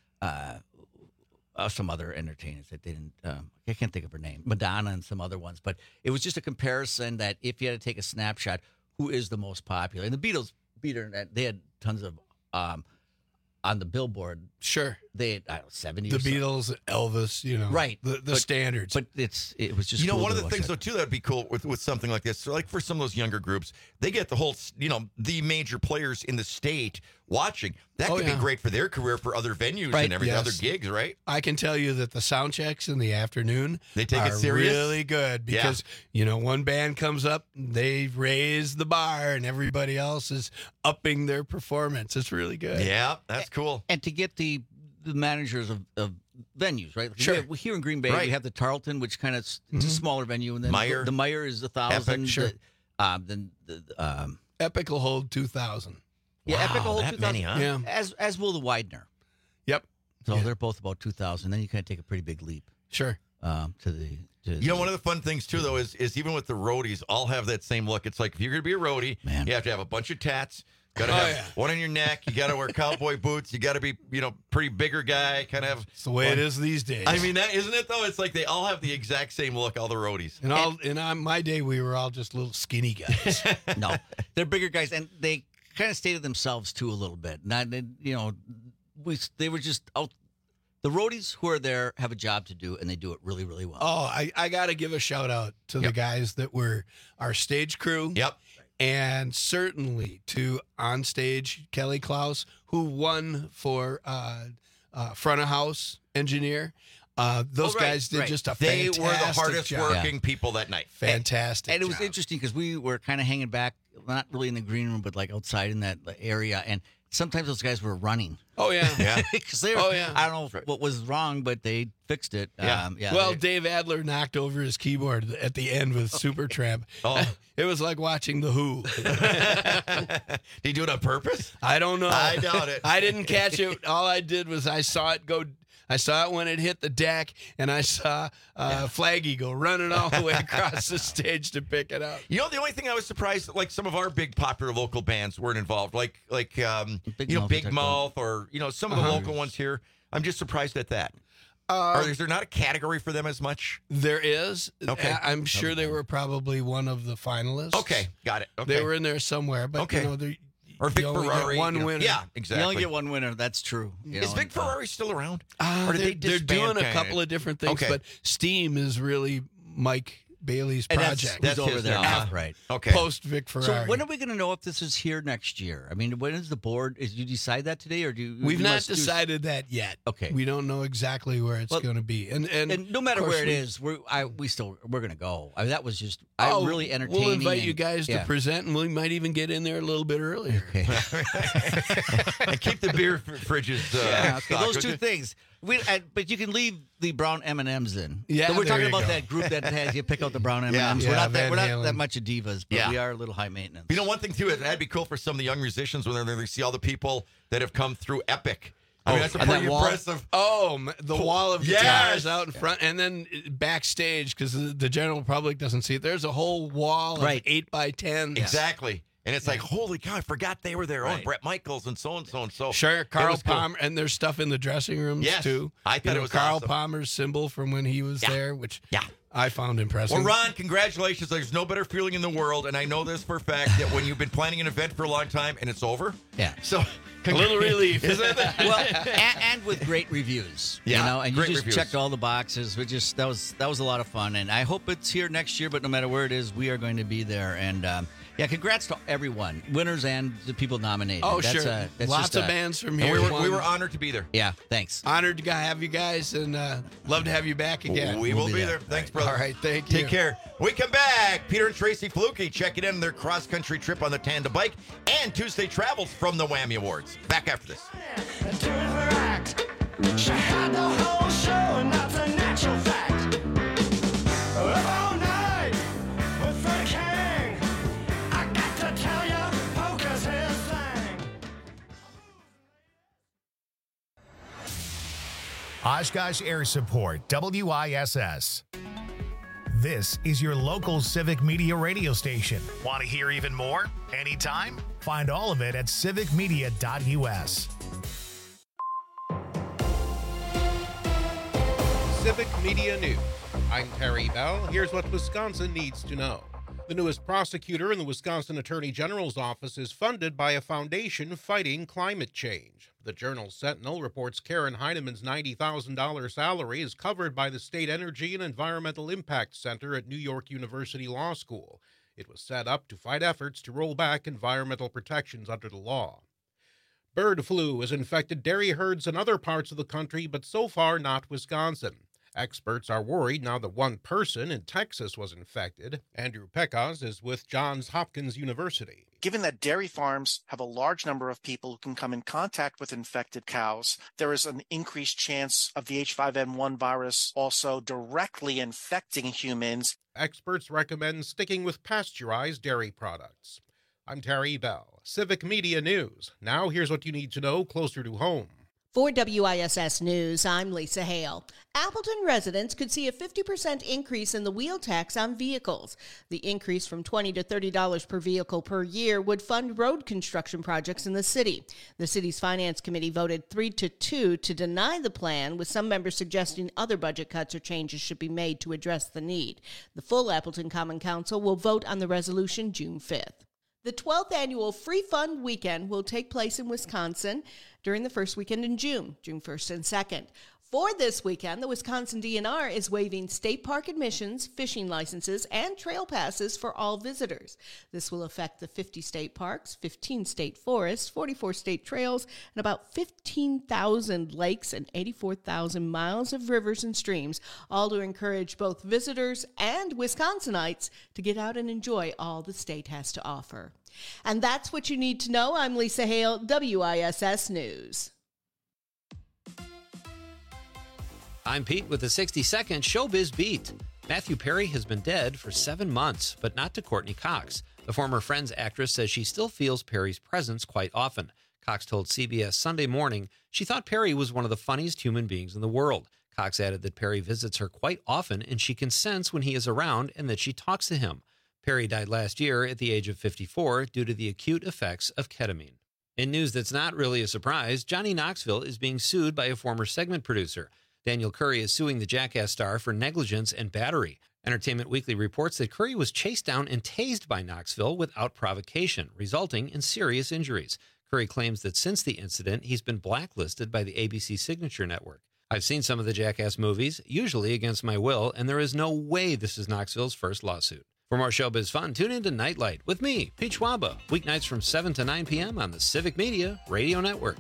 some other entertainers that they didn't. I can't think of her name, Madonna and some other ones, but it was just a comparison that if you had to take a snapshot, who is the most popular? And the Beatles beat her. They had tons of on the Billboard. Sure, they had 70. The Beatles, Elvis, right? The standards. But it was just one of the things though too that'd be cool with something like this. So like for some of those younger groups, they get the whole the major players in the state watching. That could be great for their career for other venues and everything, other gigs, right? I can tell you that the sound checks in the afternoon they take it are serious, really good because one band comes up, they raise the bar, and everybody else is upping their performance. It's really good. Yeah, that's cool. And to get the managers of venues, right? Sure. Here in Green Bay, we have the Tarleton, which kind of it's a smaller venue, and then Meyer. The Meyer is 1,000. Epic, sure. Then Epic will hold 2,000. Yeah, Epic will hold that 2,000. many, huh? Yeah. As will the Widener. Yep. So they're both about 2,000. Then you kind of take a pretty big leap. Sure. To one of the fun things too, though, is even with the roadies, all have that same look. It's like if you're going to be a roadie, you have to have a bunch of tats. Got to have one on your neck. You got to wear cowboy boots. You got to be, pretty bigger guy. Kind of. It's the way it is these days. I mean, that isn't it though? It's like they all have the exact same look. All the roadies. And on my day, we were all just little skinny guys. No, they're bigger guys, and they kind of stated themselves too a little bit. Not, they were just out. The roadies who are there have a job to do, and they do it really, really well. Oh, I got to give a shout out to the guys that were our stage crew. Yep. And certainly to onstage Kelly Klaus, who won for front of house engineer. Those guys did just a fantastic They were the hardest job. working people that night. Fantastic. And it was interesting because we were kind of hanging back, not really in the green room, but like outside in that area. And sometimes those guys were running. Oh, yeah. Yeah. I don't know what was wrong, but they fixed it. Yeah. Well, Dave Adler knocked over his keyboard at the end with Supertramp. Oh. It was like watching The Who. Did he do it on purpose? I don't know. I doubt it. I didn't catch it. All I did was I saw it go. I saw it when it hit the deck, and I saw Flaggy go running all the way across the stage to pick it up. The only thing I was surprised, like some of our big popular local bands weren't involved, like Big Mouth or some of the local ones here. I'm just surprised at that. Is there not a category for them as much? There is. Okay. I'm sure they were probably one of the finalists. Okay, got it. Okay. They were in there somewhere, but or Vic Ferrari. Get one winner. Yeah, exactly. You only get one winner. That's true. Is Vic Ferrari still around? Or they're doing a couple of different things, Okay. but Steam is really Mike Bailey's project. That's over his there now. now, right? Okay. Post Vic Ferrari. So when are we going to know if this is here next year? I mean, when is the board? You decide that today, or do you? We've not must do- decided that yet. Okay. We don't know exactly where it's going to be, and no matter of course where it is, we're going to go. I mean, that was just really entertaining. We'll invite you and- guys to yeah. present, and we might even get in there a little bit earlier. Okay. And keep the beer fridges. Okay, stocked, those would two you? things. But you can leave the brown M&Ms in. Yeah, so we're there talking you about go. that group that has you pick out the brown M&Ms. Yeah, we're not Van that Halen. much of divas, but Yeah. we are a little high maintenance. One thing too, that'd be cool for some of the young musicians when they see all the people that have come through Epic. I mean, that's a and pretty that wall? impressive. The wall of Yes! guitars out in front, and then backstage, because the general public doesn't see it. There's a whole wall of 8x10. Exactly. And it's like, holy cow, I forgot they were there. Oh, Right. and Brett Michaels and so and so and so. Sure, It Carl was cool. Palmer, and there's stuff in the dressing rooms Yes, too. I thought it was Carl awesome. Palmer's symbol from when he was there, which Yeah. I found impressive. Well, Ron, congratulations. There's no better feeling in the world, and I know this for a fact, that when you've been planning an event for a long time and it's over. Yeah. So, a little relief, isn't it? Well, and with great reviews. Yeah, and great you just reviews. checked all the boxes. That was a lot of fun, and I hope it's here next year. But no matter where it is, we are going to be there. And congrats to everyone, winners and the people nominated. Oh, That's, sure. that's Lots just of bands from here. And we were honored to be there. Yeah, thanks. Honored to have you guys, and love to have you back again. We will be there. Thanks, brother. All right, thank you. Take care. When we come back, Peter and Tracy Fluke checking in on their cross-country trip on the tandem bike and Tuesday travels from the Whammy Awards. Back after this. She had the whole show, and that's a natural fact. Oshkosh Air Support, WISS. This is your local Civic Media radio station. Want to hear even more? Anytime? Find all of it at civicmedia.us. Civic Media News. I'm Terry Bell. Here's what Wisconsin needs to know. The newest prosecutor in the Wisconsin Attorney General's office is funded by a foundation fighting climate change. The Journal Sentinel reports Karen Heinemann's $90,000 salary is covered by the State Energy and Environmental Impact Center at New York University Law School. It was set up to fight efforts to roll back environmental protections under the law. Bird flu has infected dairy herds in other parts of the country, but so far not Wisconsin. Experts are worried now that one person in Texas was infected. Andrew Pecos is with Johns Hopkins University. Given that dairy farms have a large number of people who can come in contact with infected cows, there is an increased chance of the H5N1 virus also directly infecting humans. Experts recommend sticking with pasteurized dairy products. I'm Terry Bell, Civic Media News. Now here's what you need to know closer to home. For WISS News, I'm Lisa Hale. Appleton residents could see a 50% increase in the wheel tax on vehicles. The increase from $20 to $30 per vehicle per year would fund road construction projects in the city. The city's finance committee voted 3-2 to deny the plan, with some members suggesting other budget cuts or changes should be made to address the need. The full Appleton Common Council will vote on the resolution June 5th. The 12th annual Free Fund Weekend will take place in Wisconsin during the first weekend in June 1st and 2nd. For this weekend, the Wisconsin DNR is waiving state park admissions, fishing licenses, and trail passes for all visitors. This will affect the 50 state parks, 15 state forests, 44 state trails, and about 15,000 lakes and 84,000 miles of rivers and streams, all to encourage both visitors and Wisconsinites to get out and enjoy all the state has to offer. And that's what you need to know. I'm Lisa Hale, WISS News. I'm Pete with the 60-second Showbiz Beat. Matthew Perry has been dead for 7 months, but not to Courtney Cox. The former Friends actress says she still feels Perry's presence quite often. Cox told CBS Sunday Morning she thought Perry was one of the funniest human beings in the world. Cox added that Perry visits her quite often and she can sense when he is around and that she talks to him. Perry died last year at the age of 54 due to the acute effects of ketamine. In news that's not really a surprise, Johnny Knoxville is being sued by a former segment producer. Daniel Curry is suing the Jackass star for negligence and battery. Entertainment Weekly reports that Curry was chased down and tased by Knoxville without provocation, resulting in serious injuries. Curry claims that since the incident, he's been blacklisted by the ABC Signature Network. I've seen some of the Jackass movies, usually against my will, and there is no way this is Knoxville's first lawsuit. For more showbiz fun, tune in to Nightlight with me, Pete Schwaba, weeknights from 7 to 9 p.m. on the Civic Media Radio Network.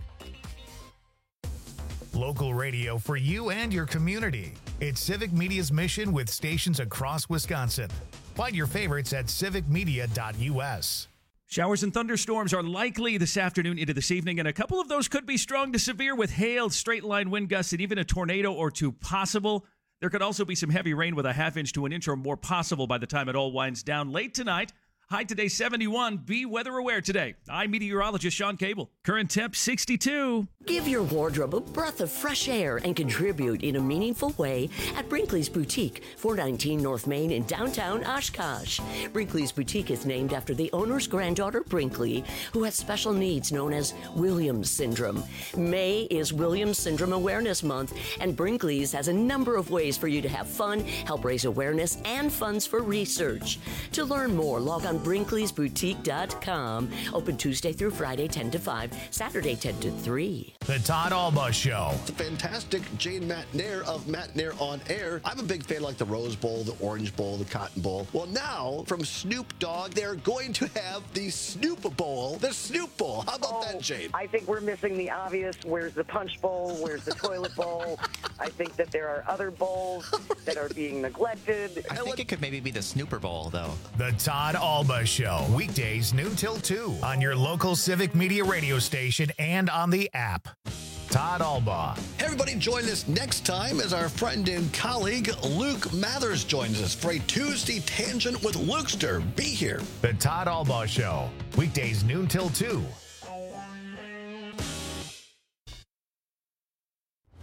Local radio for you and your community. It's Civic Media's mission with stations across Wisconsin. Find your favorites at civicmedia.us. Showers and thunderstorms are likely this afternoon into this evening, and a couple of those could be strong to severe with hail, straight-line wind gusts, and even a tornado or two possible. There could also be some heavy rain with a half inch to an inch or more possible by the time it all winds down late tonight. High today, 71. Be weather aware today. I'm meteorologist Sean Cable. Current temp, 62. Give your wardrobe a breath of fresh air and contribute in a meaningful way at Brinkley's Boutique, 419 North Main in downtown Oshkosh. Brinkley's Boutique is named after the owner's granddaughter, Brinkley, who has special needs known as Williams Syndrome. May is Williams Syndrome Awareness Month, and Brinkley's has a number of ways for you to have fun, help raise awareness, and funds for research. To learn more, log on BrinkleysBoutique.com. Open Tuesday through Friday, 10 to 5, Saturday, 10 to 3. The Todd Alba Show. The fantastic Jane Matnair of Matnair on Air. I'm a big fan of like the Rose Bowl, the Orange Bowl, the Cotton Bowl. Well, now from Snoop Dogg, they're going to have the Snoop Bowl, the Snoop Bowl. How about that, Jane? I think we're missing the obvious. Where's the Punch Bowl? Where's the Toilet Bowl? I think that there are other bowls that are being neglected. I think it could maybe be the Snooper Bowl, though. The Todd Alba Show. Weekdays noon till 2 on your local Civic Media radio station and on the app. Todd Alba. Everybody join us next time as our friend and colleague Luke Mathers joins us for a Tuesday Tangent with Lukester. Be here. The Todd Alba Show. Weekdays noon till 2.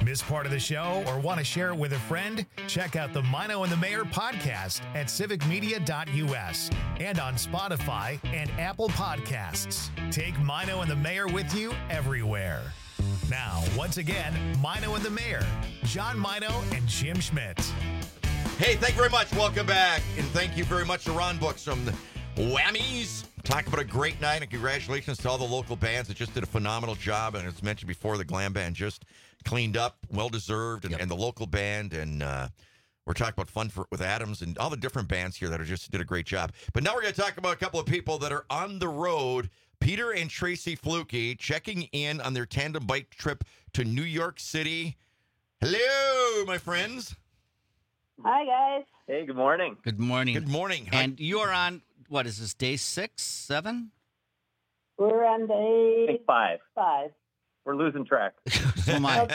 Miss part of the show or want to share it with a friend? Check out the Mino and the Mayor podcast at civicmedia.us and on Spotify and Apple Podcasts. Take Mino and the Mayor with you everywhere. Now, once again, Mino and the Mayor, John Mino and Jim Schmidt. Hey, thank you very much. Welcome back. And thank you very much to Ron Brooks from the Whammies. Talk about a great night, and congratulations to all the local bands that just did a phenomenal job. And as mentioned before, the glam band just cleaned up, well-deserved, and the local band. And we're talking about Fun with Adams and all the different bands here that just did a great job. But now we're going to talk about a couple of people that are on the road. Peter and Tracy Fluke checking in on their tandem bike trip to New York City. Hello, my friends. Hi, guys. Hey, good morning. Good morning. Good morning. And you're on, what is this, day 6, 7? We're on day... I think 5. 5. We're losing track. So am I.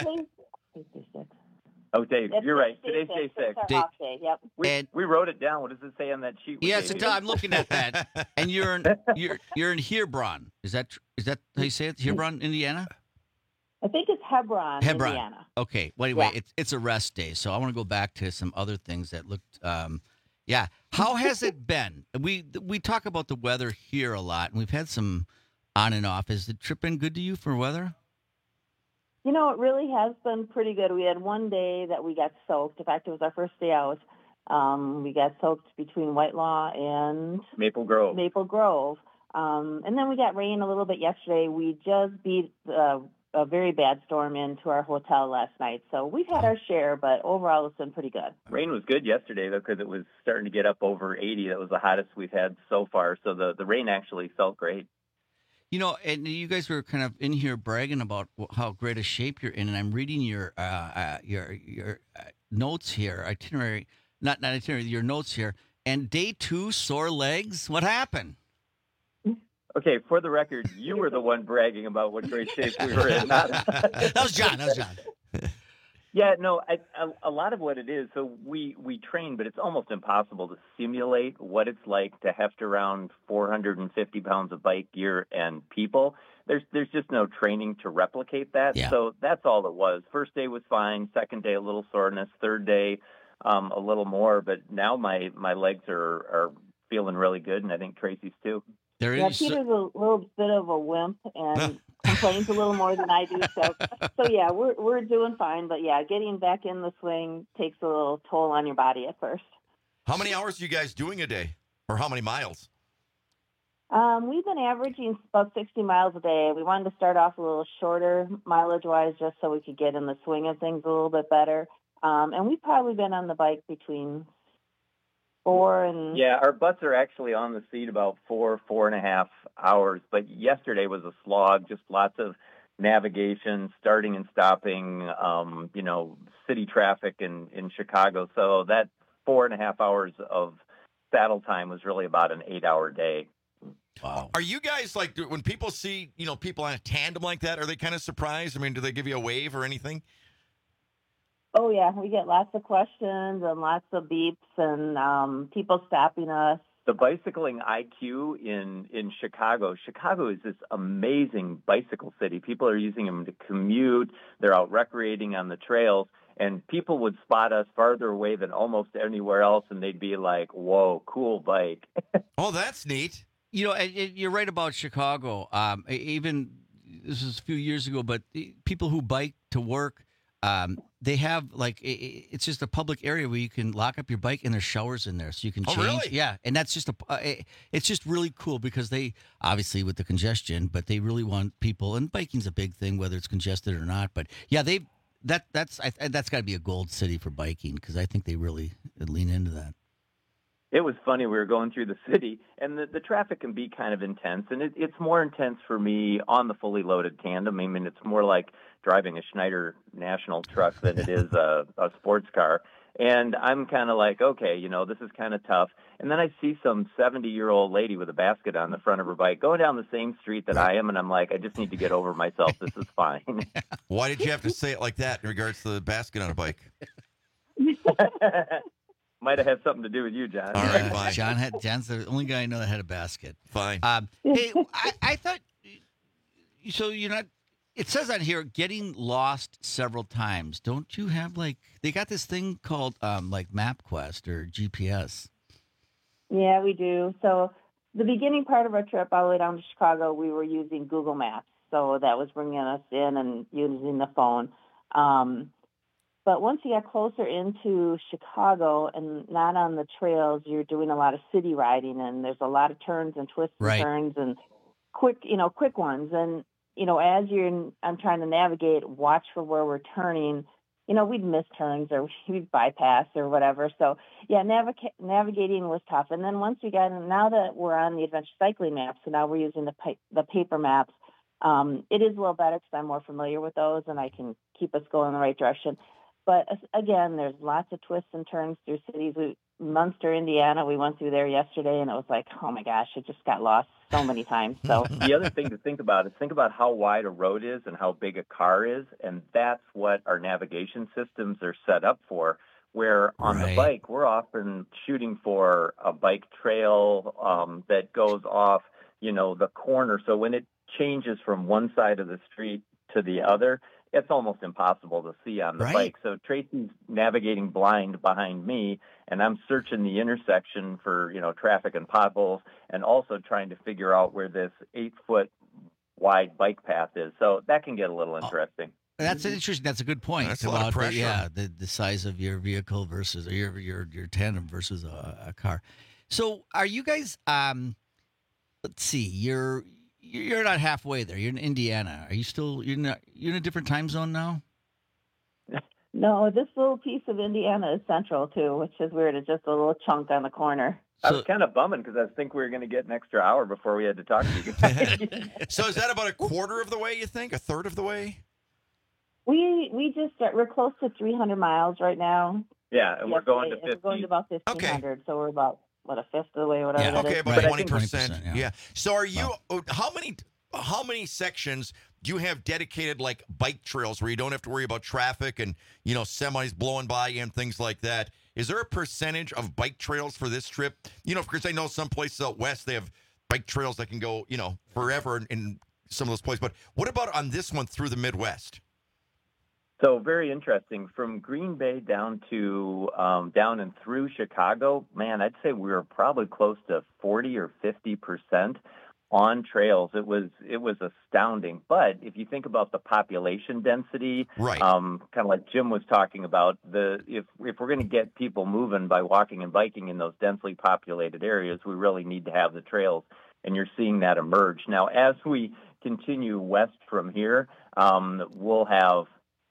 Oh, Dave, you're right. Today's day 6. Our off day, yep. We wrote it down. What does it say on that sheet? Yes, I'm looking at that. And you're in Hebron. Is that how you say it? Hebron, Indiana? I think it's Hebron, Indiana. Okay. Well, anyway, it's a rest day, so I want to go back to some other things that looked. How has it been? We talk about the weather here a lot, and we've had some on and off. Has the trip been good to you for weather? You know, it really has been pretty good. We had one day that we got soaked. In fact, it was our first day out. We got soaked between Whitelaw and Maple Grove. And then we got rain a little bit yesterday. We just beat a very bad storm into our hotel last night. So we've had our share, but overall it's been pretty good. Rain was good yesterday, though, because it was starting to get up over 80. That was the hottest we've had so far. So the rain actually felt great. You know, and you guys were kind of in here bragging about how great a shape you're in, and I'm reading your notes here, itinerary, not itinerary, your notes here. And day 2, sore legs. What happened? Okay, for the record, you were the one bragging about what great shape we were in. That was John. Yeah, no, a lot of what it is, so we train, but it's almost impossible to simulate what it's like to heft around 450 pounds of bike gear and people. There's just no training to replicate that. Yeah. So that's all it was. First day was fine. Second day, a little soreness. Third day, a little more. But now my legs are feeling really good, and I think Tracy's too. Peter's a little bit of a wimp and complains a little more than I do. So yeah, we're doing fine. But yeah, getting back in the swing takes a little toll on your body at first. How many hours are you guys doing a day? Or how many miles? We've been averaging about 60 miles a day. We wanted to start off a little shorter mileage-wise just so we could get in the swing of things a little bit better. And we've probably been on the bike between 4 and... Yeah, our butts are actually on the seat about 4.5 hours. But yesterday was a slog, just lots of navigation, starting and stopping, city traffic in Chicago. So that 4.5 hours of saddle time was really about an 8-hour day. Wow. Are you guys, like, when people see, people on a tandem like that, are they kind of surprised? I mean, do they give you a wave or anything? Oh, yeah. We get lots of questions and lots of beeps and people stopping us. The bicycling IQ in Chicago is this amazing bicycle city. People are using them to commute. They're out recreating on the trails. And people would spot us farther away than almost anywhere else, and they'd be like, whoa, cool bike. Oh, that's neat. You're right about Chicago. Even this was a few years ago, but people who bike to work, they have it's just a public area where you can lock up your bike and there's showers in there, so you can change. Really? Yeah, and that's just it's just really cool because they obviously with the congestion, but they really want people, and biking's a big thing whether it's congested or not. But yeah, that's got to be a gold city for biking because I think they really lean into that. It was funny. We were going through the city, and the traffic can be kind of intense, and it's more intense for me on the fully loaded tandem. I mean, it's more like driving a Schneider National truck than it is a sports car. And I'm kind of like, okay, this is kind of tough. And then I see some 70-year-old lady with a basket on the front of her bike going down the same street that I am, and I'm like, I just need to get over myself. This is fine. Why did you have to say it like that in regards to the basket on a bike? Might have had something to do with you, John. All right, fine. John's the only guy I know that had a basket. Fine. Hey, I thought so. You're not It says on here, getting lost several times. Don't you have they got this thing called MapQuest or GPS? Yeah, we do. So the beginning part of our trip all the way down to Chicago, we were using Google Maps. So that was bringing us in and using the phone. But once you get closer into Chicago and not on the trails, you're doing a lot of city riding, and there's a lot of turns and twists and turns and quick ones. And, as I'm trying to navigate, watch for where we're turning. We'd miss turns or we'd bypass or whatever. So, yeah, navigating was tough. And then once we got in, now that we're on the adventure cycling maps, so now we're using the paper maps, it is a little better because I'm more familiar with those and I can keep us going in the right direction. But again, there's lots of twists and turns through cities. Munster, Indiana, we went through there yesterday, and it was like, oh my gosh, I just got lost so many times. So the other thing to think about is how wide a road is and how big a car is, and that's what our navigation systems are set up for. Where on the bike, we're often shooting for a bike trail that goes off, the corner. So when it changes from one side of the street to the other, it's almost impossible to see on the bike. So Tracy's navigating blind behind me, and I'm searching the intersection for, traffic and potholes, and also trying to figure out where this 8-foot wide bike path is. So that can get a little interesting. That's interesting. That's a good point. That's a lot of pressure. The size of your vehicle versus or your tandem versus a car. So are you guys? Let's see. You're not halfway there. You're in Indiana. Are you still? You're in a different time zone now. No, this little piece of Indiana is central too, which is weird. It's just a little chunk on the corner. I was kind of bumming because I think we were going to get an extra hour before we had to talk to you guys. So is that about a quarter of the way, you think? A third of the way? We're close to 300 miles right now. Yeah, and we're going to 50. We're going to about 1,500, so we're about, a fifth of the way, whatever that is. Okay, about 20%. Yeah. So are you, how many sections do you have dedicated, bike trails where you don't have to worry about traffic and, semis blowing by and things like that? Is there a percentage of bike trails for this trip? Because I know some places out west, they have bike trails that can go, forever in some of those places. But what about on this one through the Midwest? So very interesting. From Green Bay down to down and through Chicago, man, I'd say we were probably close to 40 or 50% on trails. It was astounding. But if you think about the population density, kind of like Jim was talking about, if we're going to get people moving by walking and biking in those densely populated areas, we really need to have the trails, and you're seeing that emerge. Now, as we continue west from here, we'll have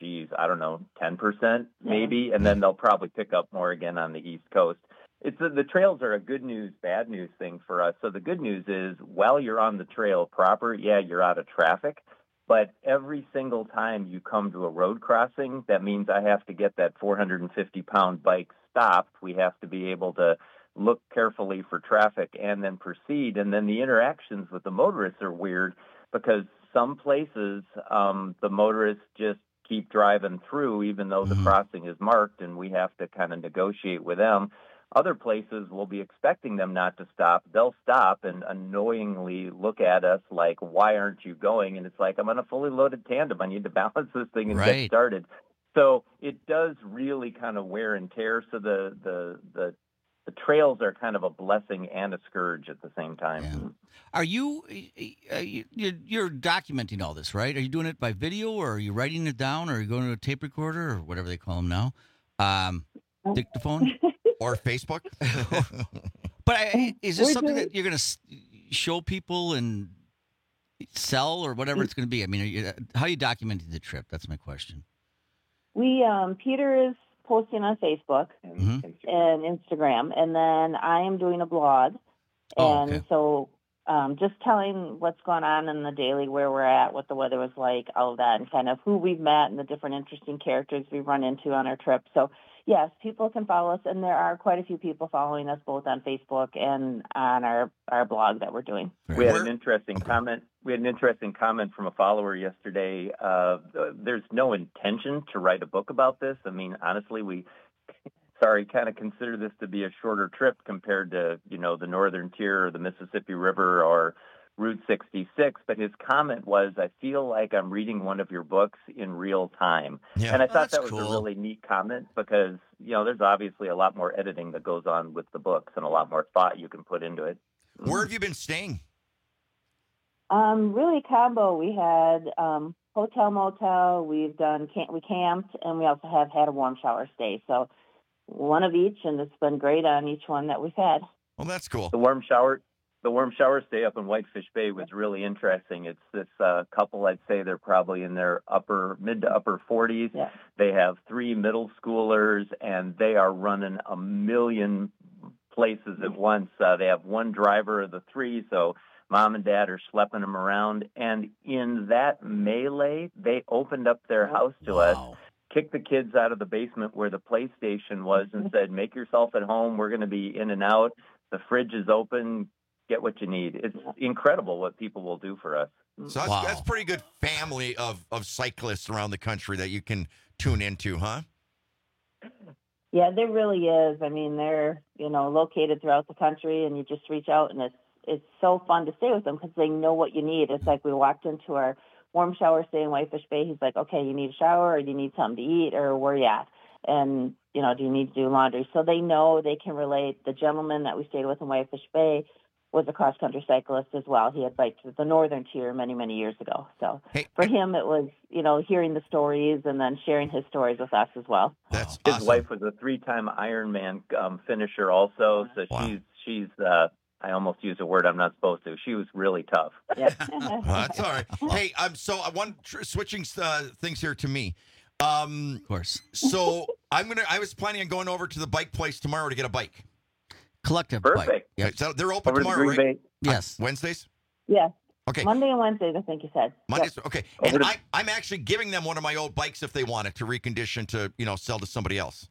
10% maybe, and then they'll probably pick up more again on the East Coast. The trails are a good news, bad news thing for us. So the good news is while you're on the trail proper, you're out of traffic, but every single time you come to a road crossing, that means I have to get that 450-pound bike stopped. We have to be able to look carefully for traffic and then proceed. And then the interactions with the motorists are weird because some places the motorists just keep driving through even though the crossing is marked, and we have to kind of negotiate with them. Other places we'll be expecting them not to stop. They'll stop and annoyingly look at us like, why aren't you going? And it's like, I'm on a fully loaded tandem. I need to balance this thing and get started. So it does really kind of wear and tear. So the trails are kind of a blessing and a scourge at the same time. Yeah. Are you're documenting all this, right? Are you doing it by video, or are you writing it down, or are you going to a tape recorder, or whatever they call them now? Dictaphone? Or Facebook? But is this something that you're going to show people and sell, or whatever it's going to be? I mean, how are you documenting the trip? That's my question. Peter is posting on Facebook and Instagram, and then I am doing a blog. So just telling what's going on in the daily, where we're at, what the weather was like, all of that, and kind of who we've met and the different interesting characters we've run into on our trip. So, yes, people can follow us, and there are quite a few people following us both on Facebook and on our blog that we're doing. We had an interesting comment. We had an interesting comment from a follower yesterday. There's no intention to write a book about this. I mean, honestly, kind of consider this to be a shorter trip compared to, the Northern Tier or the Mississippi River or Route 66, but his comment was, I feel like I'm reading one of your books in real time. Yeah. And I thought that was cool. a really neat comment because, there's obviously a lot more editing that goes on with the books and a lot more thought you can put into it. Where have you been staying? Really combo. We had hotel, motel. We camped, and we also have had a warm shower stay. So one of each, and it's been great on each one that we've had. Well, that's cool. The warm shower stay up in Whitefish Bay was really interesting. It's this couple, I'd say they're probably in their mid to upper 40s. Yeah. They have 3 middle schoolers, and they are running a million places at once. They have one driver of the 3, so Mom and Dad are schlepping them around. And in that melee, they opened up their house to us, kicked the kids out of the basement where the PlayStation was, and said, make yourself at home. We're going to be in and out. The fridge is open. Get what you need. It's incredible what people will do for us. So that's pretty good family of cyclists around the country that you can tune into, huh? Yeah, there really is. I mean, they're, located throughout the country, and you just reach out, and it's so fun to stay with them because they know what you need. It's like we walked into our warm shower stay in Whitefish Bay. He's like, okay, you need a shower, or do you need something to eat, or where you at? And, do you need to do laundry? So they know, they can relate. The gentleman that we stayed with in Whitefish Bay was a cross-country cyclist as well. He had biked the northern tier many, many years ago. So for him, it was, hearing the stories and then sharing his stories with us as well. That's His awesome. wife was a 3-time Ironman finisher also, so she's I almost used a word I'm not supposed to. She was really tough. Yeah. Well, that's all right. Hey, so I want switching things here to me. Of course. So I was planning on going over to the bike place tomorrow to get a bike. Collective Perfect. bike. Yeah. So they're open Over to tomorrow, Green right? Bay. Yes. Wednesdays? Yeah. Okay. Monday and Wednesdays, I think you said. Mondays. Yep. Okay. And I'm actually giving them one of my old bikes if they want it to recondition to, sell to somebody else.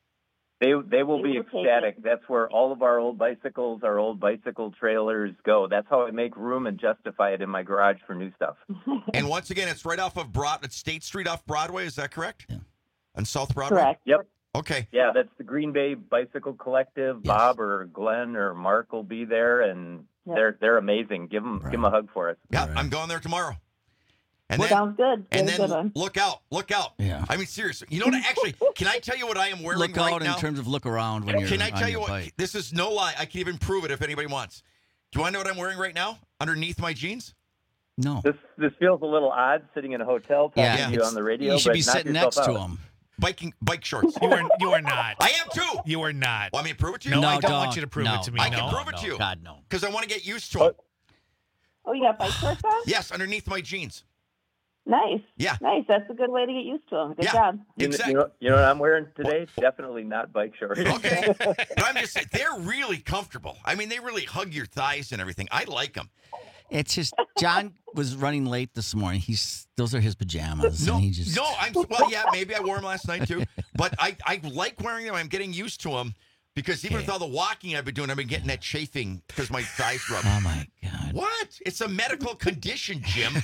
They will be ecstatic. That's where all of our old bicycles, our old bicycle trailers go. That's how I make room and justify it in my garage for new stuff. And once again, it's right off of it's State Street off Broadway. Is that correct? Yeah. On South Broadway? Correct. Yep. Okay. Yeah, that's the Green Bay Bicycle Collective. Yes. Bob or Glenn or Mark will be there, and they're amazing. Give them a hug for us. Yeah, I'm going there tomorrow. And then, Sounds good. And Very then good one. look out. Yeah. I mean, seriously. You know what? Actually, can I tell you what I am wearing Look right out now? in terms of look around when you're Can I on tell you your what? bike. This is no lie. I can even prove it if anybody wants. Do you want to know what I'm wearing right now underneath my jeans? No. This feels a little odd sitting in a hotel talking to you on the radio. You should but be knock sitting yourself next to out. him. Bike shorts. You are not. I am too. You are not. Want me to prove it to you? No, I No, don't want you to prove no, it to me. I no. can prove it to you. God, no. Because I want to get used to it. Oh, you got bike shorts on? Yes, underneath my jeans. Nice. Yeah. Nice. That's a good way to get used to them. Good Yeah. job. Exactly. You know what I'm wearing today? Definitely not bike shorts. Okay. But I'm just saying, they're really comfortable. I mean, they really hug your thighs and everything. I like them. It's just John was running late this morning. Those are his pajamas. No, and he just, maybe I wore them last night too. But I like wearing them. I'm getting used to them because even with all the walking I've been doing, I've been getting that chafing because my thighs rub. Oh my God. What? It's a medical condition, Jim.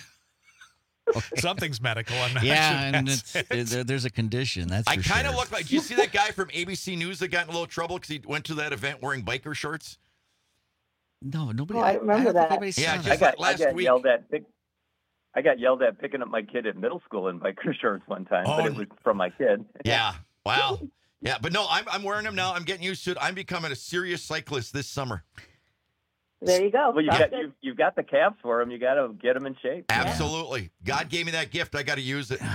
Something's medical. I'm not Yeah, sure and that's it. there's a condition. That's I for kind of sure. look like. Do you see that guy from ABC News that got in a little trouble because he went to that event wearing biker shorts? No, nobody. Oh, I remember don't think that. anybody saw Yeah, that. just like last week. I got yelled at picking up my kid at middle school in biker shorts one time, but it was from my kid. Yeah. Wow. Yeah, but no, I'm wearing them now. I'm getting used to it. I'm becoming a serious cyclist this summer. There you go. Well, you've got the calves for them. You got to get them in shape. Absolutely. God gave me that gift. I got to use it.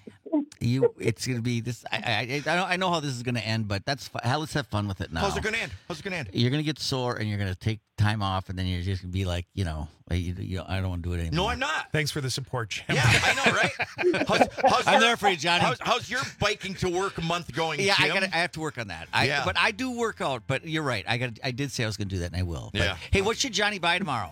It's gonna be this. I know how this is gonna end, but that's let's have fun with it now. How's it gonna end? You're gonna get sore, and you're gonna take time off, and then you're just gonna be like, I don't want to do it anymore. No, I'm not. Thanks for the support, Jim. Yeah, I know, right? I'm there for you, Johnny. How's your biking to work month going? Yeah, Jim? I have to work on that. Yeah. But I do work out. But you're right. I did say I was gonna do that, and I will. But, Yeah. Hey, what should Johnny buy tomorrow?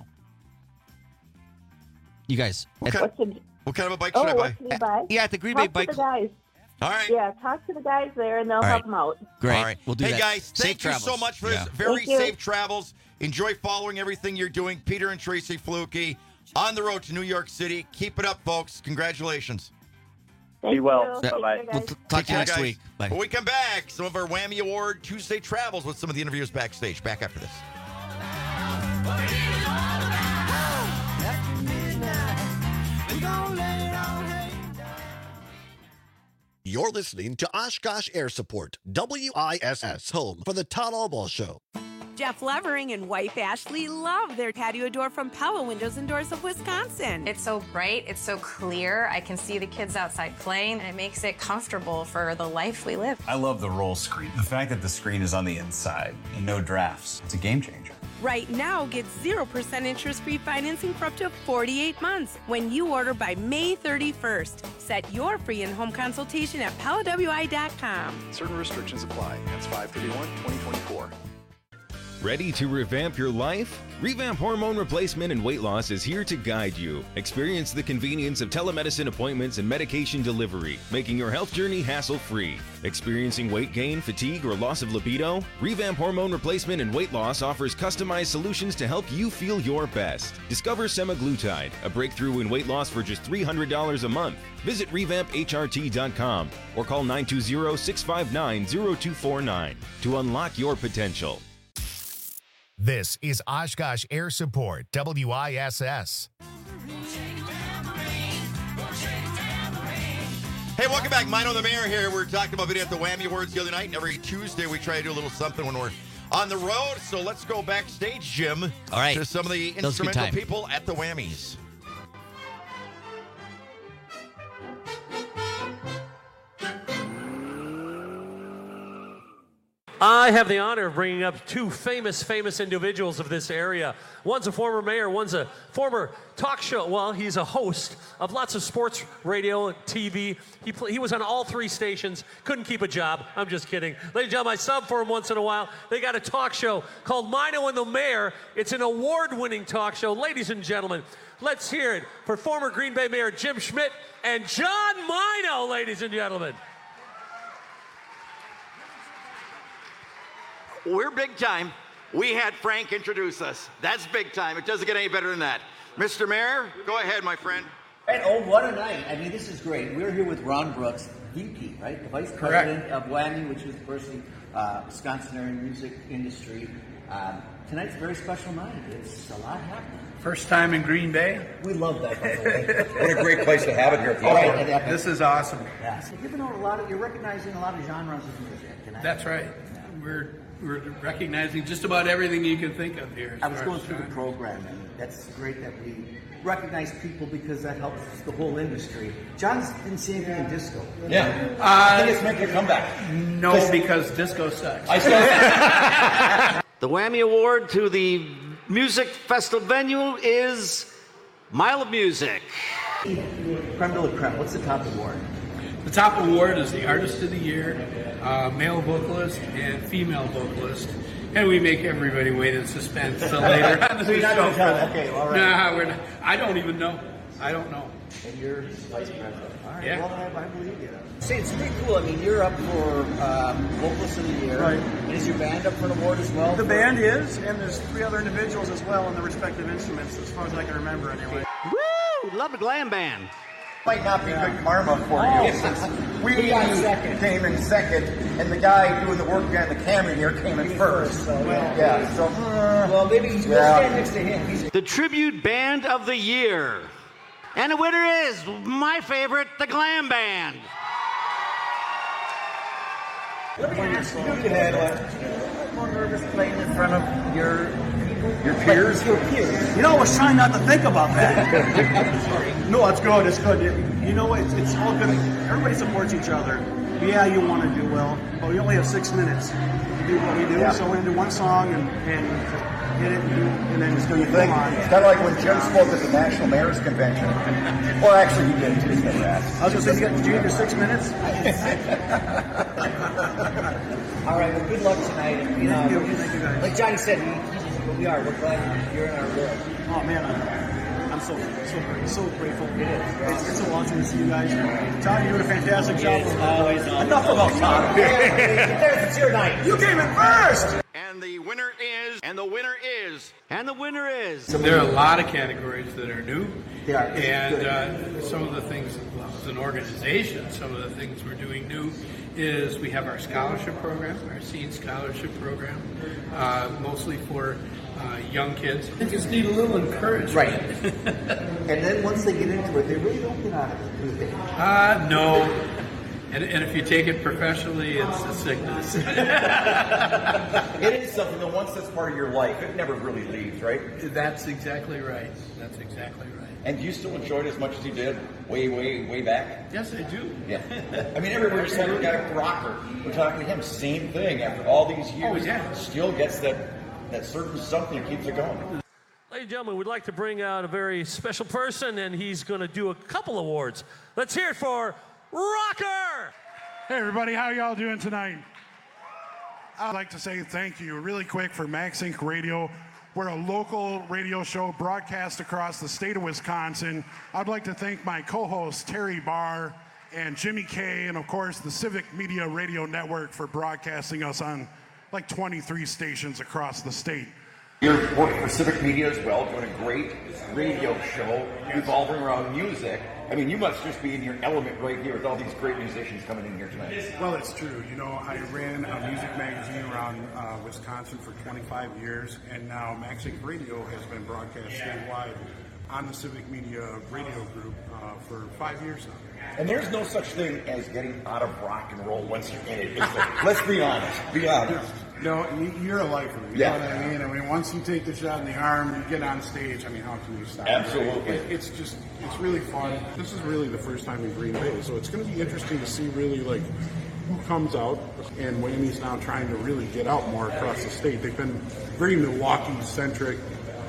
You guys. What kind of a bike should I what buy? can you buy? Yeah, at the Green Bay Talk Bike to the guys. All right. Yeah, talk to the guys there, and they'll right. help them out. Great. All right. We'll do hey, that. guys, Safe thank you so travels. much for Yeah. this. Very Thank you. safe travels. Enjoy following everything you're doing. Peter and Tracy Fluke on the road to New York City. Keep it up, folks. Congratulations. Be well. Yeah. Bye-bye. We'll talk to you next guys. week. Bye. When we come back, some of our Whammy Award Tuesday travels with some of the interviews backstage. Back after this. You're listening to Oshkosh Air Support, WISS, home for the Todd Albaugh Show. Jeff Levering and wife Ashley love their patio door from Pella Windows and Doors of Wisconsin. It's so bright, it's so clear. I can see the kids outside playing, and it makes it comfortable for the life we live. I love the roll screen. The fact that the screen is on the inside and no drafts, it's a game changer. Right now, get 0% interest-free financing for up to 48 months when you order by May 31st. Set your free in-home consultation at PellaWI.com. Certain restrictions apply. That's 5/31/2024. Ready to revamp your life? Revamp Hormone Replacement and Weight Loss is here to guide you. Experience the convenience of telemedicine appointments and medication delivery, making your health journey hassle-free. Experiencing weight gain, fatigue, or loss of libido? Revamp Hormone Replacement and Weight Loss offers customized solutions to help you feel your best. Discover semaglutide, a breakthrough in weight loss for just $300 a month. Visit revampHRT.com or call 920-659-0249 to unlock your potential. This is Oshkosh Air Support, WISS. Hey, welcome back. Mine on the Mayor here. We're talking about being at the Whammy Awards the other night. Every Tuesday, we try to do a little something when we're on the road. So let's go backstage, Jim. All right. To some of the instrumental people at the Whammies. I have the honor of bringing up two famous individuals of this area. One's a former mayor, one's a former talk show. Well, he's a host of lots of sports radio and TV. He was on all three stations, couldn't keep a job. I'm just kidding. Ladies and gentlemen, I sub for him once in a while. They got a talk show called Mino and the Mayor. It's an award-winning talk show. Ladies and gentlemen, let's hear it for former Green Bay Mayor Jim Schmidt and John Mino, ladies and gentlemen. We're big time. We had Frank introduce us. That's big time. It doesn't get any better than that. Mr. Mayor, go ahead, my friend. And oh, what a night. I mean, this is great. We're here with Ron Brooks, VP, right? The Vice President of Whammy, which is, of course, the Wisconsin music industry. Tonight's a very special night. It's a lot happening. First time in Green Bay. We love that, by the way. What a great place to have it here at the Albaugh. This is awesome. Yeah. So you're recognizing a lot of genres of music tonight. That's right. We're recognizing just about everything you can think of here. I was going through the program, and that's great that we recognize people because that helps the whole industry. John's didn't see anything in disco. Yeah. I think it's making a comeback. No, because disco sucks. The Whammy Award to the music festival venue is Mile of Music. Creme de la creme. What's the top award? The top award is the Artist of the Year, male vocalist and female vocalist. And we make everybody wait in suspense till later on the So you're not going to tell them? Okay, all right. Nah, we're not. I don't even know. I don't know. And you're vice president. All right, Yeah. well, I believe you. See, it's pretty cool. I mean, you're up for Vocalist of the Year. Right. And is your band up for an award as well? The band is, and there's three other individuals as well on the respective instruments, as far as I can remember anyway. Woo! Love the glam band. Might not be good karma for you. Since we came in second, and the guy doing the work behind the camera here came in first. So well, maybe he's going to stand next to him. The Tribute Band of the Year. And the winner is my favorite, the Glam Band. Let me ask you, you had more nervous playing in front of your peers? Your peers. You know, I was trying not to think about that. No, it's good. It's good. You know, it's all good. Everybody supports each other. Yeah, you want to do well, but we only have 6 minutes to do what we do. Yeah. So we're going to do one song and hit it, and then just do your thing. It's kind of like when Jim spoke at the National Mayor's Convention. Well, actually, he did too. I was going to say, did you get your 6 minutes? All right, well, good luck tonight. Thank you guys. Like Johnny said, we are. We're glad you're in our world. Oh, man, I'm so grateful. It is. It's so awesome to see you guys. Todd, you're doing a fantastic job. Enough about Todd. It's your night. You came in first. And the winner is, and the winner is, and the winner is. There are a lot of categories that are new. They are. And some of the things, well, as an organization, some of the things we're doing new is we have our scholarship program, our Seed Scholarship program, mostly for young kids. They just need a little encouragement. Right. And then once they get into it, they really don't get out of it, do they? No. And if you take it professionally, it's a sickness. It is something that once that's part of your life, it never really leaves, right? That's exactly right. That's exactly right. And do you still enjoy it as much as you did way back? Yes, I do. Yeah. I mean, everywhere you saw the guy Rocker, we're talking to him, same thing. After all these years, still gets that certain something that keeps it going. Ladies and gentlemen, we'd like to bring out a very special person, and he's going to do a couple awards. Let's hear it for Rocker! Hey, everybody. How y'all doing tonight? I'd like to say thank you really quick for Max Inc. Radio. We're a local radio show broadcast across the state of Wisconsin. I'd like to thank my co-hosts, Terry Barr and Jimmy Kay, and of course, the Civic Media Radio Network for broadcasting us on like 23 stations across the state. You're working for Civic Media as well, doing a great radio show revolving around music. I mean, you must just be in your element right here with all these great musicians coming in here tonight. Well, it's true. You know, I ran a music magazine around Wisconsin for 25 years, and now Max Inc. Radio has been broadcast statewide on the Civic Media Radio Group for 5 years now. And there's no such thing as getting out of rock and roll once you're in it. Let's be honest. Be honest. No, you're a lifer. You know what I mean? I mean, once you take the shot in the arm, you get on stage. I mean, how can you stop? Absolutely. It's really fun. This is really the first time in Green Bay, so it's going to be interesting to see really like who comes out. And Whamy's now trying to really get out more across the state. They've been very Milwaukee-centric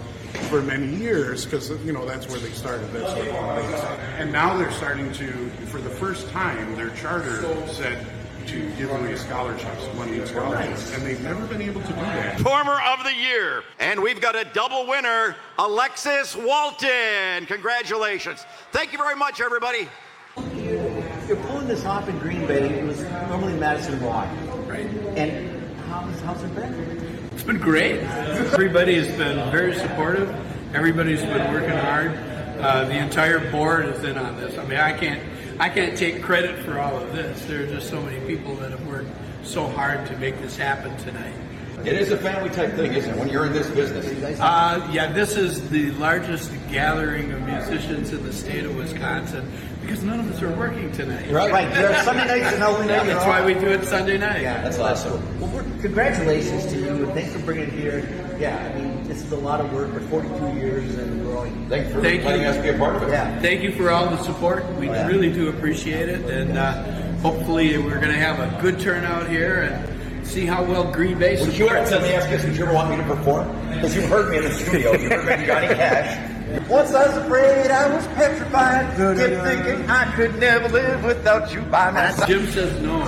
for many years because, you know, that's where they started. That's where and now they're starting to, for the first time, their charter said to give away scholarships, money and scholarships, and they've never been able to do that. Performer of the Year. And we've got a double winner, Alexis Walton. Congratulations. Thank you very much, everybody. You're pulling this off in Green Bay. It was normally Madison Walk. Right. And how's it been? It's been great. Everybody has been very supportive. Everybody's been working hard. The entire board is in on this. I mean, I can't take credit for all of this. There are just so many people that have worked so hard to make this happen tonight. It is a family type thing, isn't it, when you're in this business? Yeah, this is the largest gathering of musicians in the state of Wisconsin because none of us are working tonight. Right. There are Sunday nights and Halloween nights. That's why we do it Sunday night. Yeah, that's awesome. Well, congratulations to you, and thanks for bringing it here. Yeah, I mean, this is a lot of work, but 42 years and growing. Thank you for letting us be a part of it. Yeah. Thank you for all the support. We really do appreciate it, and hopefully we're going to have a good turnout here and see how well Green Bay supports. Let me ask you this, would you ever want me to perform? Because you've heard me in the studio. You've heard me Johnny Cash. Once I was afraid, I was petrified. Kept thinking I could never live without you by my side. Jim says no.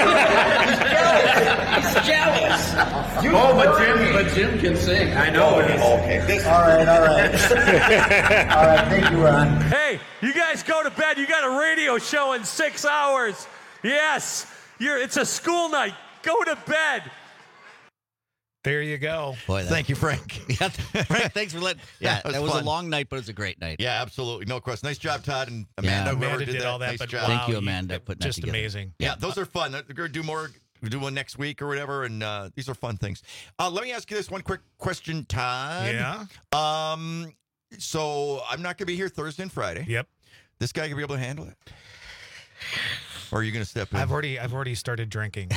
He's jealous. But Jim can sing. I know. Okay. All right. All right, thank you, Ron. Hey, you guys go to bed. You got a radio show in 6 hours. Yes, it's a school night. Go to bed. There you go. Boy, Thank you, Frank. Yeah, Frank, thanks for letting. Yeah, that was fun. a long night, but it was a great night. Yeah, absolutely. No question. Nice job, Todd and Amanda. Yeah. Whoever Amanda did all that, nice but job. Thank you, Amanda, putting that just together. amazing. Yeah, those are fun. We're going to do more. We'll do one next week or whatever, and these are fun things. Let me ask you this one quick question, Todd. Yeah. So I'm not going to be here Thursday and Friday. Yep. This guy going to be able to handle it? Or are you going to step in? I've already started drinking.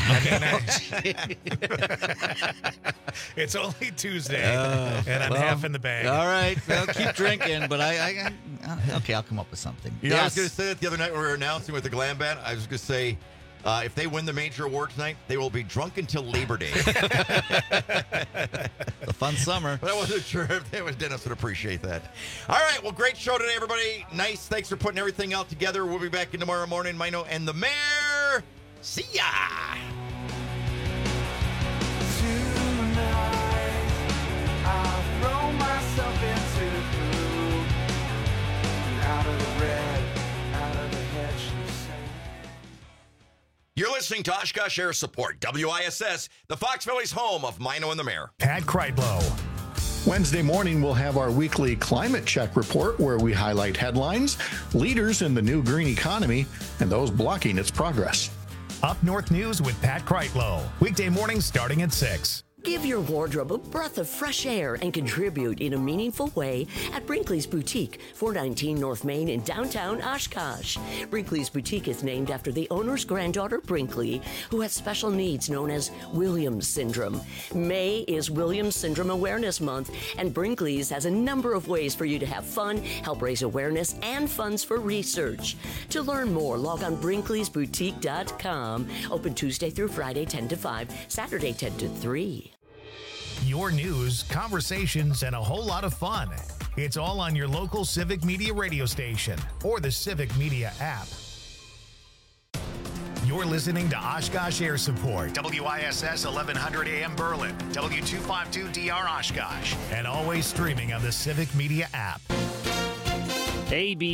It's only Tuesday, and I'm half in the bag. All right, well, keep drinking, but okay, I'll come up with something. You know, I was going to say that the other night when we were announcing with the glam band. I was going to say, if they win the major award tonight, they will be drunk until Labor Day. A fun summer. But I wasn't sure if Dennis would appreciate that. All right, well, great show today, everybody. Nice. Thanks for putting everything out together. We'll be back in tomorrow morning. Mino and the Mayor. See ya. I'll throw myself into the pool. Out of the red, out of the hedge. You're listening to Oshkosh Air Support, WISS, the Fox Valley's home of Mino and the Mayor. Pat Kreitlow. Wednesday morning, we'll have our weekly climate check report where we highlight headlines, leaders in the new green economy, and those blocking its progress. Up North News with Pat Kreitlow. Weekday mornings starting at 6. Give your wardrobe a breath of fresh air and contribute in a meaningful way at Brinkley's Boutique, 419 North Main in downtown Oshkosh. Brinkley's Boutique is named after the owner's granddaughter, Brinkley, who has special needs known as Williams Syndrome. May is Williams Syndrome Awareness Month, and Brinkley's has a number of ways for you to have fun, help raise awareness, and funds for research. To learn more, log on Brinkley'sBoutique.com. Open Tuesday through Friday, 10 to 5, Saturday, 10 to 3. Your news, conversations, and a whole lot of fun. It's all on your local Civic Media radio station or the Civic Media app. You're listening to Oshkosh Air Support, WISS 1100 AM Berlin, W252DR Oshkosh, and always streaming on the Civic Media app. AB